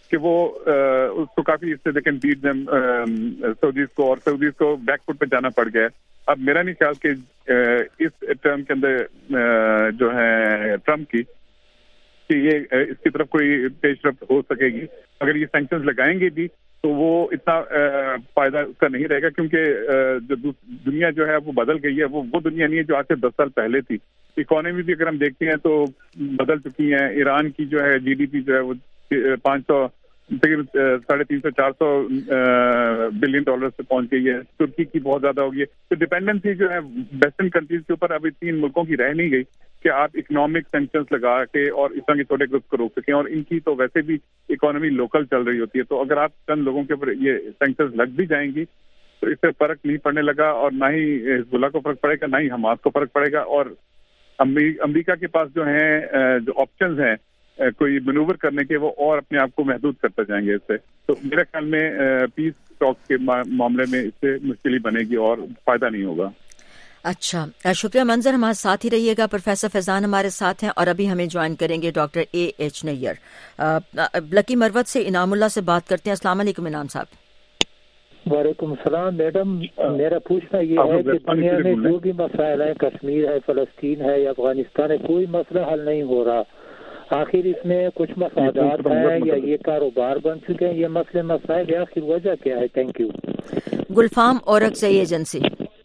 کہ وہ اس کو کافی اس سے لیکن بیٹ دیم سعودیز کو، اور سعودیز کو بیک فٹ پہ جانا پڑ گیا. اب میرا نہیں خیال کہ اس ٹرم کے اندر جو ہے ٹرمپ کی کہ یہ اس کی طرف کوئی پیش رفت ہو سکے گی. اگر یہ سینکشنز لگائیں گے بھی تو وہ اتنا فائدہ اس کا نہیں رہے گا، کیونکہ جو دنیا جو ہے وہ بدل گئی ہے. وہ وہ دنیا نہیں ہے جو آج سے دس سال پہلے تھی. اکانومی بھی اگر ہم دیکھتے ہیں تو بدل چکی ہیں. ایران کی جو ہے جی ڈی پی جو ہے وہ پانچ سو ساڑھے تین سو چار سو بلین ڈالر سے پہنچ گئی ہے. ترکی کی بہت زیادہ ہو گئی ہے. تو ڈپینڈنسی جو ہے ویسٹرن کنٹریز کے اوپر ابھی تین ملکوں کی رہ نہیں گئی کہ آپ اکنامک سینکشنز لگا کے اور اس طرح کے چھوٹے گروپ کو روک سکیں. اور ان کی تو ویسے بھی اکانومی لوکل چل رہی ہوتی ہے. تو اگر آپ چند لوگوں کے اوپر یہ سینکشنز لگ بھی جائیں گی تو اس سے فرق نہیں پڑنے لگا، اور نہ ہی حزب اللہ کو فرق پڑے گا، نہ ہی حماس کو فرق پڑے گا. اور امریکہ کے پاس جو ہیں جو آپشنز ہیں کوئی مینوور کرنے کے، وہ اور اپنے آپ کو محدود کرتے جائیں گے اس سے. تو میرے خیال میں پیس ٹاک کے معاملے میں اس سے مشکل ہی بنے گی اور فائدہ نہیں ہوگا. اچھا، شکریہ منظر، ہمارے ساتھ ہی رہیے گا. پروفیسر فیضان ہمارے ساتھ ہیں اور ابھی ہمیں جوائن کریں گے doctor A H Nayyar. Lakki Marwat سے انعام اللہ سے بات کرتے ہیں. السلام علیکم انعام صاحب. وعلیکم السلام. میڈم میرا پوچھنا یہ ہے کہ دنیا میں جو بھی مسائل ہیں، کشمیر ہے، فلسطین ہے یا افغانستان ہے، کوئی مسئلہ حل نہیں ہو رہا. آخر اس میں کچھ مفادات ہیں یا یہ کاروبار بن چکے ہیں؟ یہ مسئلے مسائل آخر وجہ کیا ہے؟ Thank you. Gulfam Orakzai agency.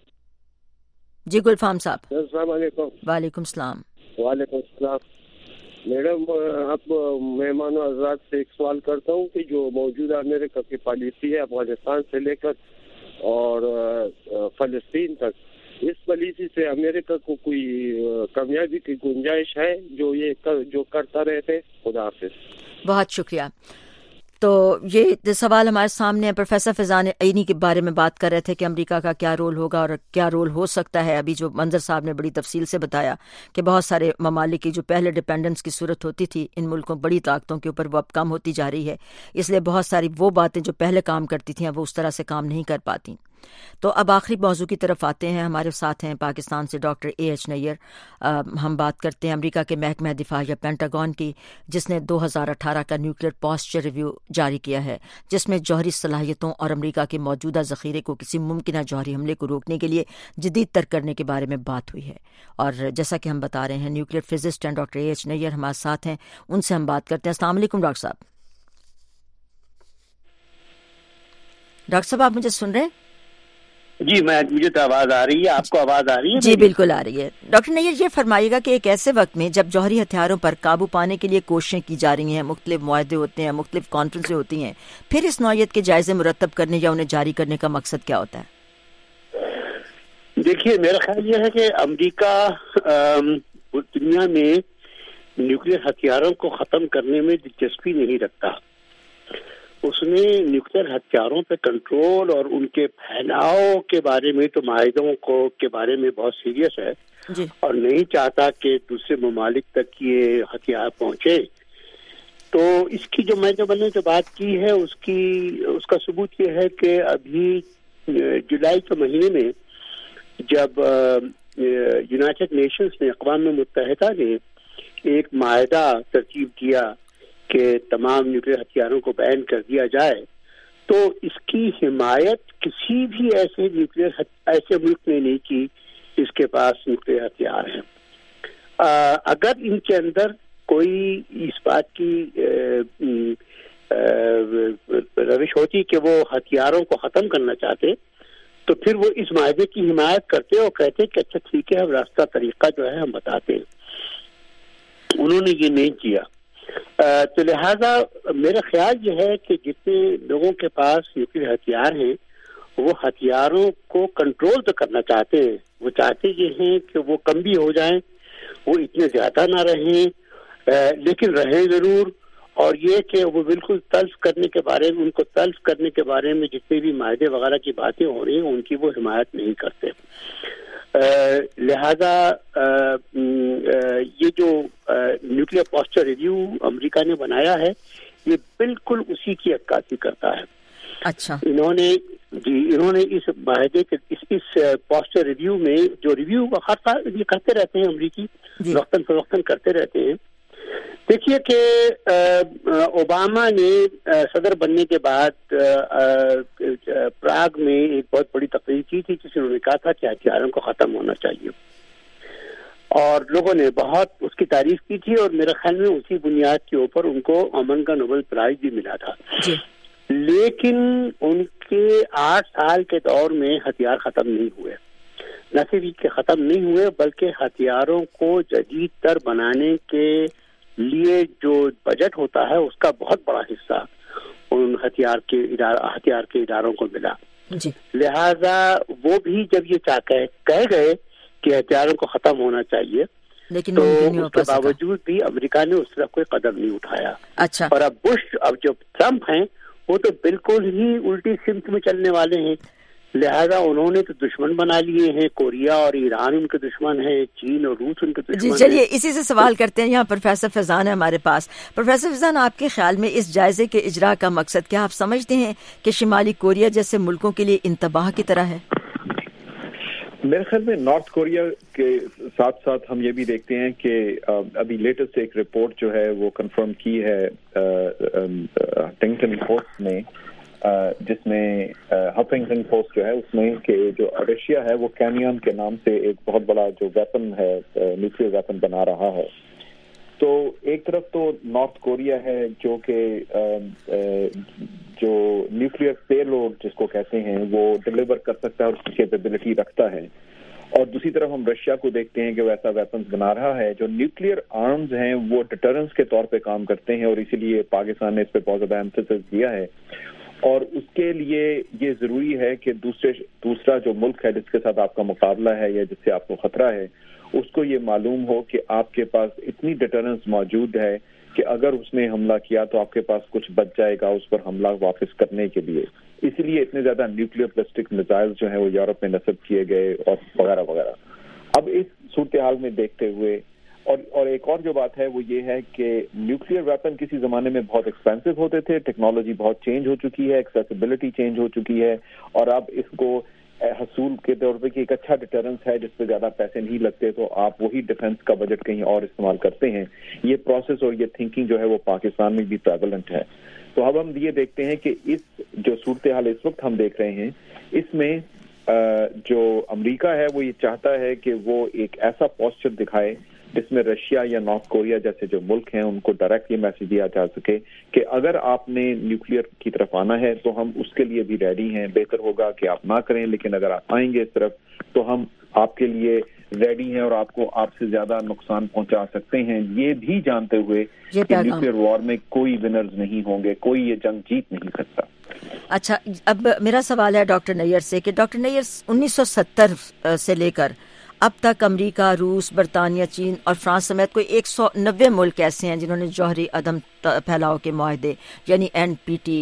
جی گلفام صاحب. السلام علیکم. وعلیکم السلام. وعلیکم السلام. میڈم اب مہمانوں حضرات سے ایک سوال کرتا ہوں کہ جو موجودہ امریکہ کی پالیسی ہے افغانستان سے لے کر اور فلسطین تک، اس پالیسی سے امریکہ کو کوئی کامیابی کی گنجائش ہے جو یہ کر, جو کرتا رہتے؟ خدا حافظ. بہت شکریہ. تو یہ سوال ہمارے سامنے ہے. پروفیسر فیضان عینی کے بارے میں بات کر رہے تھے کہ امریکہ کا کیا رول ہوگا اور کیا رول ہو سکتا ہے. ابھی جو منظر صاحب نے بڑی تفصیل سے بتایا کہ بہت سارے ممالک کی جو پہلے ڈپینڈنس کی صورت ہوتی تھی ان ملکوں بڑی طاقتوں کے اوپر وہ اب کم ہوتی جا رہی ہے، اس لیے بہت ساری وہ باتیں جو پہلے کام کرتی تھیں وہ اس طرح سے کام نہیں کر پاتی. تو اب آخری موضوع کی طرف آتے ہیں. ہمارے ساتھ ہیں پاکستان سے ڈاکٹر اے ایچ نیئر. ہم بات کرتے ہیں امریکہ کے محکمہ دفاع یا پینٹاگون کی، جس نے دو ہزار اٹھارہ کا نیوکلیئر پوسچر ریویو جاری کیا ہے، جس میں جوہری صلاحیتوں اور امریکہ کے موجودہ ذخیرے کو کسی ممکنہ جوہری حملے کو روکنے کے لیے جدید تر کرنے کے بارے میں بات ہوئی ہے. اور جیسا کہ ہم بتا رہے ہیں نیوکلیئر فزسٹ ہیں ڈاکٹر اے ایچ نیئر ہمارے ساتھ ہیں، ان سے ہم بات کرتے ہیں. السلام علیکم ڈاکٹر صاحب. ڈاکٹر صاحب آپ مجھے سن رہے ہیں؟ جی میں مجھے تو آواز آ رہی ہے. آپ کو آواز آ رہی ہے؟ جی بالکل آ رہی ہے. ڈاکٹر نیئر یہ فرمائیے گا کہ ایک ایسے وقت میں جب جوہری ہتھیاروں پر قابو پانے کے لیے کوششیں کی جا رہی ہیں، مختلف معاہدے ہوتے ہیں، مختلف کانفرنسیں ہوتی ہیں، پھر اس نوعیت کے جائزے مرتب کرنے یا انہیں جاری کرنے کا مقصد کیا ہوتا ہے؟ دیکھیے میرا خیال یہ ہے کہ امریکہ دنیا میں نیوکلیئر ہتھیاروں کو ختم کرنے میں دلچسپی نہیں رکھتا. اس نے نیوکلیئر ہتھیاروں پہ کنٹرول اور ان کے پھیلاؤ کے بارے میں تو معاہدوں کو کے بارے میں بہت سیریس ہے جی. اور نہیں چاہتا کہ دوسرے ممالک تک یہ ہتھیار پہنچے. تو اس کی جو میں جو میں نے جو بات کی ہے اس کی اس کا ثبوت یہ ہے کہ ابھی جولائی کے مہینے میں جب یونائٹڈ نیشنز نے اقوام متحدہ نے ایک معاہدہ ترتیب کیا کہ تمام نیوکلیئر ہتھیاروں کو بین کر دیا جائے، تو اس کی حمایت کسی بھی ایسے نیوکلیئر ایسے ملک نے نہیں کی جس کے پاس نیوکلیئر ہتھیار ہیں. اگر ان کے اندر کوئی اس بات کی روش ہوتی کہ وہ ہتھیاروں کو ختم کرنا چاہتے تو پھر وہ اس معاہدے کی حمایت کرتے اور کہتے کہ اچھا ٹھیک ہے ہم راستہ طریقہ جو ہے ہم بتاتے ہیں. انہوں نے یہ نہیں کیا. تو لہذا میرا خیال یہ ہے کہ جتنے لوگوں کے پاس نیوکلیئر ہتھیار ہیں وہ ہتھیاروں کو کنٹرول تو کرنا چاہتے ہیں. وہ چاہتے یہ ہیں کہ وہ کم بھی ہو جائیں، وہ اتنے زیادہ نہ رہیں، لیکن رہیں ضرور. اور یہ کہ وہ بالکل تلف کرنے کے بارے میں ان کو تلف کرنے کے بارے میں جتنے بھی معاہدے وغیرہ کی باتیں ہو رہی ہیں ان کی وہ حمایت نہیں کرتے. لہذا یہ جو نیوکلیئر پوسچر ریویو امریکہ نے بنایا ہے یہ بالکل اسی کی عکاسی کرتا ہے. اچھا انہوں نے جی انہوں نے اس معاہدے کے اس اس پوسچر ریویو میں جو ریویو ہر سال یہ کرتے رہتے ہیں امریکی وقتاً فوقتاً کرتے رہتے ہیں، دیکھیے کہ اوباما نے صدر بننے کے بعد پراگ میں ایک بہت بڑی تقریر کی تھی جس میں انہوں نے کہا تھا کہ ہتھیاروں کو ختم ہونا چاہیے، اور لوگوں نے بہت اس کی تعریف کی تھی، اور میرے خیال میں اسی بنیاد کے اوپر ان کو امن کا نوبل پرائز بھی ملا تھا جی۔ لیکن ان کے آٹھ سال کے دور میں ہتھیار ختم نہیں ہوئے، نہ صرف کہ ختم نہیں ہوئے بلکہ ہتھیاروں کو جدید تر بنانے کے لیے جو بجٹ ہوتا ہے اس کا بہت بڑا حصہ ان ہتھیار کے ہتھیار کے اداروں کو ملا جی۔ لہذا وہ بھی جب یہ چاہ کہہ گئے کہ ہتھیاروں کو ختم ہونا چاہیے، لیکن تو اس کے باوجود بھی امریکہ نے اس طرح کوئی قدم نہیں اٹھایا۔ اچھا، اور اب بش اب جو ٹرمپ ہیں وہ تو بالکل ہی الٹی سمت میں چلنے والے ہیں، لہذا انہوں نے تو دشمن بنا لیے ہیں، کوریا اور ایران ان کے دشمن ہیں، چین اور روس ان کے دشمن ہیں۔ جی چلیے اسی سے سوال کرتے ہیں، یہاں پروفیسر فیضان ہے ہمارے پاس۔ پروفیسر فیضان، آپ کے خیال میں اس جائزے کے اجرا کا مقصد کیا آپ سمجھتے ہیں کہ شمالی کوریا جیسے ملکوں کے لیے انتباہ کی طرح ہے؟ میرے خیال میں نارتھ کوریا کے ساتھ ساتھ ہم یہ بھی دیکھتے ہیں کہ ابھی لیٹسٹ ایک رپورٹ جو ہے وہ کنفرم کی ہے ہفنگٹن پوسٹ نے، جس میں ہفنگٹن پوسٹ جو ہے اس میں کہ جو رشیا ہے وہ کینیان کے نام سے ایک بہت بڑا جو ویپن ہے، نیوکلیر ویپن بنا رہا ہے۔ تو ایک طرف تو نارتھ کوریا ہے جو کہ جو نیوکلیر پے لوڈ جس کو کہتے ہیں وہ ڈلیور کر سکتا ہے اور اس کی کیپیبلٹی رکھتا ہے، اور دوسری طرف ہم رشیا کو دیکھتے ہیں کہ وہ ایسا ویپنز بنا رہا ہے جو نیوکلیر آرمز ہیں وہ ڈیٹرنس کے طور پہ کام کرتے ہیں، اور اسی لیے پاکستان نے اس پہ بہت زیادہ ایمفیسس دیا ہے، اور اس کے لیے یہ ضروری ہے کہ دوسرے دوسرا جو ملک ہے جس کے ساتھ آپ کا مقابلہ ہے یا جس سے آپ کو خطرہ ہے اس کو یہ معلوم ہو کہ آپ کے پاس اتنی ڈیٹرنس موجود ہے کہ اگر اس نے حملہ کیا تو آپ کے پاس کچھ بچ جائے گا اس پر حملہ واپس کرنے کے لیے۔ اسی لیے اتنے زیادہ نیوکلیر بلسٹک میزائل جو ہیں وہ یورپ میں نصب کیے گئے اور وغیرہ وغیرہ۔ اب اس صورتحال میں دیکھتے ہوئے اور اور ایک اور جو بات ہے وہ یہ ہے کہ نیوکلیر ویپن کسی زمانے میں بہت ایکسپینسو ہوتے تھے، ٹیکنالوجی بہت چینج ہو چکی ہے، ایکسیسیبلٹی چینج ہو چکی ہے، اور اب اس کو حصول کے طور پہ کہ ایک اچھا ڈیٹرنس ہے جس پہ زیادہ پیسے نہیں لگتے تو آپ وہی ڈیفنس کا بجٹ کہیں اور استعمال کرتے ہیں۔ یہ پروسیس اور یہ تھنکنگ جو ہے وہ پاکستان میں بھی پریولنٹ ہے۔ تو اب ہم یہ دیکھتے ہیں کہ اس جو صورتحال اس وقت ہم دیکھ رہے ہیں اس میں جو امریکہ ہے وہ یہ چاہتا ہے کہ وہ ایک ایسا پوسچر دکھائے جس میں رشیا یا نارتھ کوریا جیسے جو ملک ہیں ان کو ڈائریکٹ یہ میسج دیا جا سکے کہ اگر آپ نے نیوکلیر کی طرف آنا ہے تو ہم اس کے لیے بھی ریڈی ہیں، بہتر ہوگا کہ آپ نہ کریں، لیکن اگر آپ آئیں گے اس طرف تو ہم آپ کے لیے ریڈی ہیں اور آپ کو آپ سے زیادہ نقصان پہنچا سکتے ہیں، یہ بھی جانتے ہوئے کہ نیوکلیر وار میں کوئی ونرز نہیں ہوں گے، کوئی یہ جنگ جیت نہیں سکتا۔ اچھا، اب میرا سوال ہے ڈاکٹر نیر سے کہ ڈاکٹر نیر انیس سو ستر سے لے کر اب تک امریکہ، روس، برطانیہ، چین اور فرانس سمیت کوئی ایک سو نوے ملک ایسے ہیں جنہوں نے جوہری عدم پھیلاؤ کے معاہدے یعنی N P T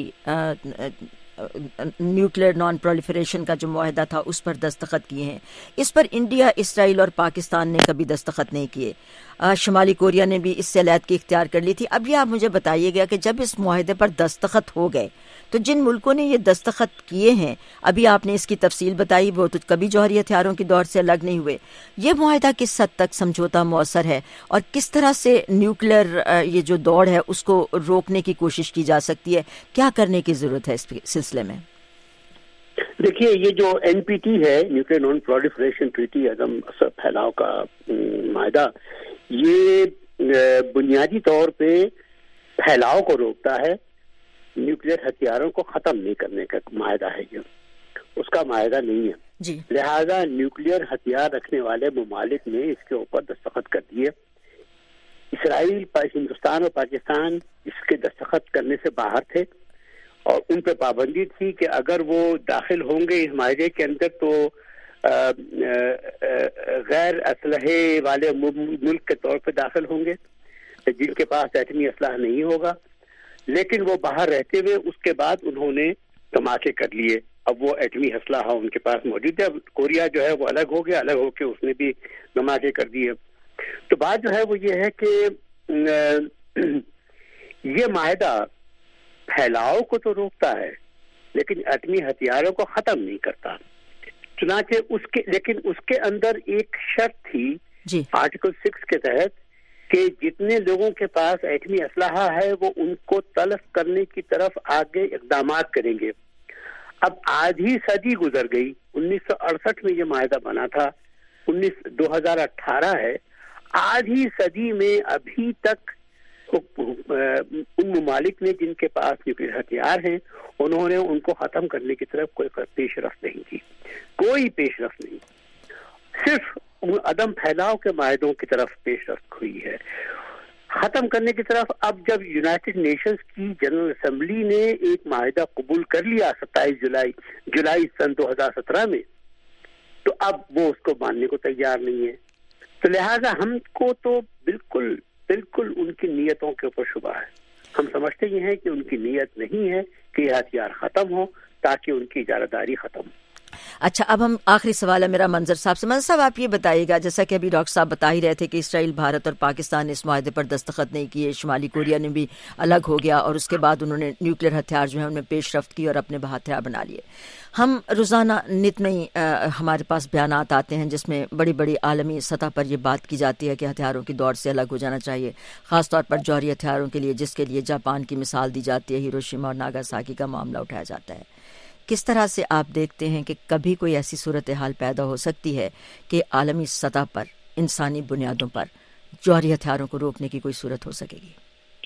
nuclear non proliferation کا جو معاہدہ تھا اس پر دستخط کیے ہیں۔ اس پر انڈیا، اسرائیل اور پاکستان نے کبھی دستخط نہیں کیے۔ شمالی کوریا نے بھی اس سے علیحدگی اختیار کر لی تھی۔ اب یہ آپ مجھے بتائیے گا کہ جب اس معاہدے پر دستخط ہو گئے تو جن ملکوں نے یہ دستخط کیے ہیں، ابھی آپ نے اس کی تفصیل بتائی، وہ تو کبھی جوہری ہتھیاروں کی دور سے الگ نہیں ہوئے، یہ معاہدہ کس حد تک سمجھوتا مؤثر ہے اور کس طرح سے نیوکلیر یہ جو دوڑ ہے اس کو روکنے کی کوشش کی جا سکتی ہے؟ کیا کرنے کی ضرورت ہے اس سلسلے میں؟ دیکھیے، یہ جو این پی ٹی ہے، نیوکلیر نان پرولیفریشن ٹریٹی، عدم پھیلاؤ کا معاہدہ، یہ بنیادی طور پہ پھیلاؤ کو روکتا ہے، نیوکلیر ہتھیاروں کو ختم نہیں کرنے کا معاہدہ ہے، یہ اس کا معاہدہ نہیں ہے جی۔ لہذا نیوکلیر ہتھیار رکھنے والے ممالک نے اس کے اوپر دستخط کر دیے۔ اسرائیل، ہندوستان اور پاکستان اس کے دستخط کرنے سے باہر تھے اور ان پہ پابندی تھی کہ اگر وہ داخل ہوں گے اس معاہدے کے اندر تو غیر اسلحے والے ملک کے طور پہ داخل ہوں گے جن کے پاس ایٹمی اسلحہ نہیں ہوگا، لیکن وہ باہر رہتے ہوئے اس کے بعد انہوں نے دھماکے کر لیے۔ اب وہ ایٹمی اسلحہ ان کے پاس موجود ہے۔ اب کوریا جو ہے وہ الگ ہو گیا، الگ ہو کے اس نے بھی دھماکے کر دیے۔ تو بات جو ہے وہ یہ ہے کہ یہ معاہدہ پھیلاؤ کو تو روکتا ہے لیکن ایٹمی ہتھیاروں کو ختم نہیں کرتا۔ چنانچہ اس کے لیکن اس کے اندر ایک شرط تھی جی۔ آرٹیکل سکس کے تحت کہ جتنے لوگوں کے پاس ایٹمی اسلحہ ہے وہ ان کو تلف کرنے کی طرف آگے اقدامات کریں گے. اب آدھی صدی گزر گئی. انیس سو اڑسٹھ میں یہ معاہدہ بنا تھا, انیس دو ہزار اٹھارہ ہے. آدھی صدی میں ابھی تک ان ممالک نے جن کے پاس نیوکلیئر ہتھیار ہیں انہوں نے ان کو ختم کرنے کی طرف کوئی پیش رفت نہیں کی, کوئی پیش رفت نہیں. صرف عدم پھیلاؤ کے معاہدوں کی طرف پیش رفت ہوئی ہے. ختم کرنے کی طرف اب جب یونائٹڈ نیشنز کی جنرل اسمبلی نے ایک معاہدہ قبول کر لیا ستائیس جولائی جولائی سن دو ہزار سترہ میں, تو اب وہ اس کو ماننے کو تیار نہیں ہے. تو لہذا ہم کو تو بالکل بالکل ان کی نیتوں کے اوپر شبہ ہے. ہم سمجھتے یہ ہیں کہ ان کی نیت نہیں ہے کہ یہ ہتھیار ختم ہو تاکہ ان کی اجارہ داری ختم ہو. اچھا, اب ہم آخری سوال ہے میرا منظر صاحب سے. منظر صاحب آپ یہ بتائیے گا, جیسا کہ ابھی ڈاکٹر صاحب بتا ہی رہے تھے کہ اسرائیل, بھارت اور پاکستان نے اس معاہدے پر دستخط نہیں کیے, شمالی کوریا نے بھی الگ ہو گیا اور اس کے بعد انہوں نے نیوکلیئر ہتھیار جو ہے ان میں پیش رفت کی اور اپنے ہتھیار بنا لیے. ہم روزانہ نت نئی ہمارے پاس بیانات آتے ہیں جس میں بڑی بڑی عالمی سطح پر یہ بات کی جاتی ہے کہ ہتھیاروں کی دوڑ سے الگ ہو جانا چاہیے, خاص طور پر جوہری ہتھیاروں کے لیے, جس کے لیے جاپان کی مثال دی جاتی ہے, ہیروشیما اور ناگاساکی کا معاملہ اٹھایا جاتا ہے. کس طرح سے آپ دیکھتے ہیں کہ کبھی کوئی ایسی صورتحال پیدا ہو سکتی ہے کہ عالمی سطح پر انسانی بنیادوں پر جوہری ہتھیاروں کو روکنے کی کوئی صورت ہو سکے گی؟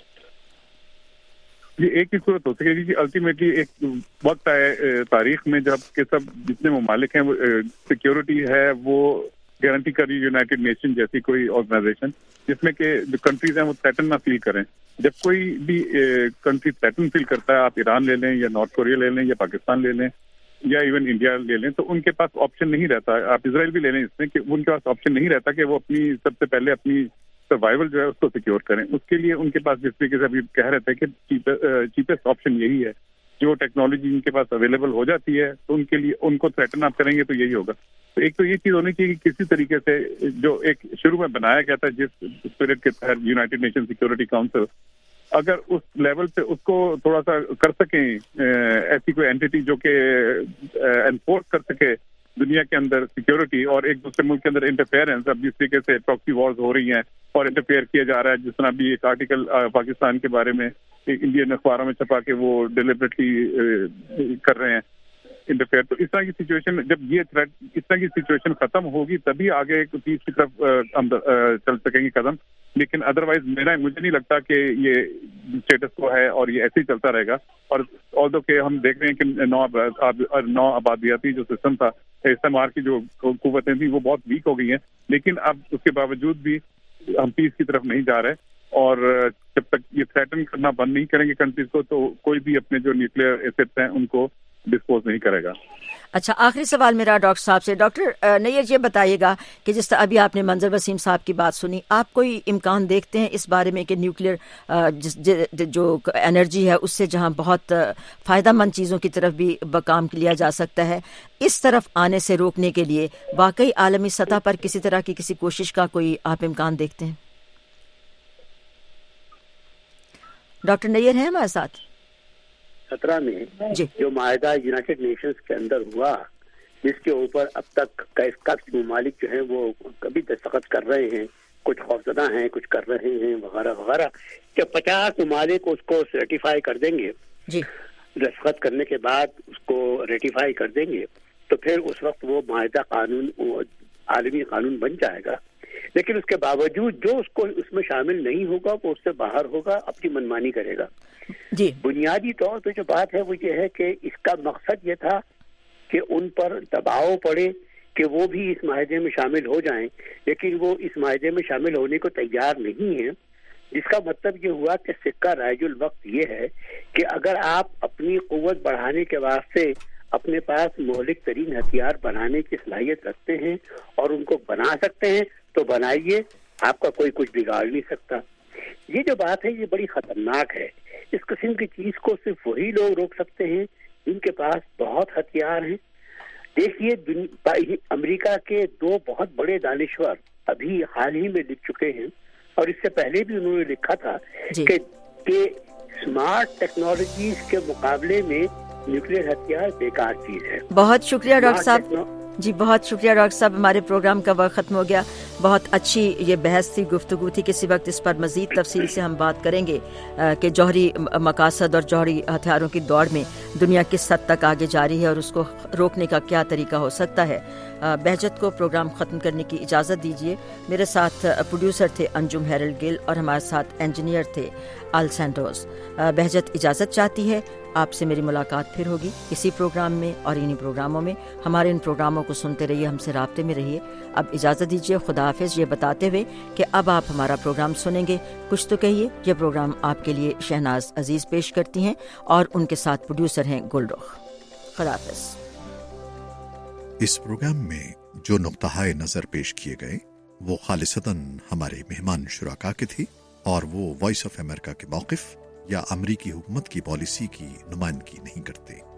یہ ایک ہی صورت ہو سکے گی کہ الٹیمیٹلی ایک وقت آئے تاریخ میں جب کہ سب جتنے ممالک ہیں وہ سیکیورٹی ہے وہ گارنٹی کر رہی یونائٹڈ نیشن جیسی کوئی آرگنائزیشن, جس میں کہ جو کنٹریز ہیں وہ تھریٹن نہ فیل کریں. جب کوئی بھی کنٹری تھریٹن فیل کرتا ہے, آپ ایران لے لیں یا نارتھ کوریا لے لیں یا پاکستان لے لیں یا ایون انڈیا لے لیں, تو ان کے پاس آپشن نہیں رہتا. آپ اسرائیل بھی لے لیں اس میں کہ ان کے پاس آپشن نہیں رہتا کہ وہ اپنی سب سے پہلے اپنی سروائیول جو ہے اس کو سیکیور کریں. اس کے لیے ان کے پاس جس طریقے سے ابھی کہہ رہے تھے کہ چیپسٹ آپشن یہی ہے, جو ٹیکنالوجی ان کے پاس اویلیبل ہو جاتی ہے تو ان کے لیے ان کو تھریٹن آپ کریں گے تو یہی ہوگا. تو ایک تو یہ چیز ہونی چاہیے کہ کسی طریقے سے جو ایک شروع میں بنایا گیا تھا جس اسپرٹ کے تحت یونائٹڈ نیشن سیکورٹی کاؤنسل, اگر اس لیول سے اس کو تھوڑا سا کر سکیں ایسی کوئی اینٹی جو کہ انفورس کر سکے دنیا کے اندر سیکورٹی اور ایک دوسرے ملک کے اندر انٹرفیئرنس. اب جس طریقے سے پراکسی وارز ہو رہی ہیں اور انٹرفیئر کیا جا رہا ہے, جس طرح بھی ایک آرٹیکل پاکستان کے بارے میں انڈین اخباروں میں چھپا کے وہ ڈیلیبریٹلی کر رہے ہیں انٹرفیئر, تو اس طرح کی سچویشن جب یہ تھریٹ اس طرح کی سچویشن ختم ہوگی تبھی آگے پیس کی طرف ہم چل سکیں گے قدم. لیکن ادروائز میرا مجھے نہیں لگتا کہ یہ اسٹیٹس کو ہے اور یہ ایسے ہی چلتا رہے گا. اور آلدو کہ ہم دیکھ رہے ہیں کہ نو نو آبادیاتی جو سسٹم تھا, استعمار کی جو قوتیں تھیں وہ بہت ویک ہو گئی ہیں, لیکن اب اس کے باوجود بھی ہم پیس کی طرف نہیں جا رہے. اور جب تک یہ تھریٹن کرنا بند نہیں کریں گے کنٹریز کو تو کوئی بھی اپنے جو نیوکلیئر ایسٹس ہیں ان کو ڈسپوز نہیں کرے گا. اچھا, آخری سوال میرا ڈاکٹر صاحب سے. ڈاکٹر نیر یہ بتائیے گا کہ جس طرح ابھی آپ نے منظر وسیم صاحب کی بات سنی, آپ کوئی امکان دیکھتے ہیں اس بارے میں کہ نیوکلیئر جو انرجی ہے اس سے جہاں بہت فائدہ مند چیزوں کی طرف بھی کام لیا جا سکتا ہے, اس طرف آنے سے روکنے کے لیے واقعی عالمی سطح پر کسی طرح کی کسی کوشش کا کوئی آپ امکان دیکھتے ہیں؟ ڈاکٹر نیر ہیں ہمارے ساتھ؟ سترہ میں جو معاہدہ یونائٹڈ نیشنز کے اندر ہوا جس کے اوپر اب تک کئی ممالک جو ہیں وہ کبھی دستخط کر رہے ہیں, کچھ خوفزدہ ہیں, کچھ کر رہے ہیں وغیرہ وغیرہ, کہ پچاس ممالک اس کو سرٹیفائی کر دیں گے جی, دستخط کرنے کے بعد اس کو ریٹیفائی کر دیں گے تو پھر اس وقت وہ معاہدہ قانون عالمی قانون بن جائے گا. لیکن اس کے باوجود جو اس کو اس میں شامل نہیں ہوگا وہ اس سے باہر ہوگا, اپنی منمانی کرے گا جی. بنیادی طور پہ جو بات ہے وہ یہ ہے کہ اس کا مقصد یہ تھا کہ ان پر دباؤ پڑے کہ وہ بھی اس معاہدے میں شامل ہو جائیں, لیکن وہ اس معاہدے میں شامل ہونے کو تیار نہیں ہیں, جس کا مطلب یہ ہوا کہ سکہ رائج الوقت یہ ہے کہ اگر آپ اپنی قوت بڑھانے کے واسطے اپنے پاس مہلک ترین ہتھیار بنانے کی صلاحیت رکھتے ہیں اور ان کو بنا سکتے ہیں تو بنائیے, آپ کا کوئی کچھ بگاڑ نہیں سکتا. یہ جو بات ہے یہ بڑی خطرناک ہے. اس قسم کی چیز کو صرف وہی لوگ روک سکتے ہیں جن کے پاس بہت ہتھیار ہیں. دیکھیے امریکہ کے دو بہت بڑے دانشور ابھی حال ہی میں لکھ چکے ہیں اور اس سے پہلے بھی انہوں نے لکھا تھا جی. کہ, کہ اسمارٹ ٹیکنالوجیز کے مقابلے میں نیوکلیئر ہتھیار بیکار چیز ہے. بہت شکریہ ڈاکٹر صاحب. جی بہت شکریہ ڈاکٹر صاحب، ہمارے پروگرام کا وقت ختم ہو گیا. بہت اچھی یہ بحث تھی، گفتگو تھی. کسی وقت اس پر مزید تفصیل سے ہم بات کریں گے کہ جوہری مقاصد اور جوہری ہتھیاروں کی دوڑ میں دنیا کس حد تک آگے جا رہی ہے اور اس کو روکنے کا کیا طریقہ ہو سکتا ہے. بہجت کو پروگرام ختم کرنے کی اجازت دیجیے. میرے ساتھ پروڈیوسر تھے انجم ہیرل گل اور ہمارے ساتھ انجینئر تھے آل سینٹوز. بہجت اجازت چاہتی ہے. آپ سے میری ملاقات پھر ہوگی اسی پروگرام میں اور انہی پروگراموں میں. ہمارے ان پروگراموں کو سنتے رہیے، ہم سے رابطے میں رہیے. اب اجازت دیجیے، خدا حافظ، یہ بتاتے ہوئے کہ اب آپ ہمارا پروگرام سنیں گے کچھ تو کہیے. یہ پروگرام آپ کے لیے شہناز عزیز پیش کرتی ہیں اور ان کے ساتھ پروڈیوسر ہیں گل رخ. خدا حافظ. اس پروگرام میں جو نقطہ نظر پیش کیے گئے وہ خالصتاً ہمارے مہمان شرکا کے تھے اور وہ وائس آف امریکہ کے موقف یا امریکی حکومت کی پالیسی کی نمائندگی نہیں کرتے.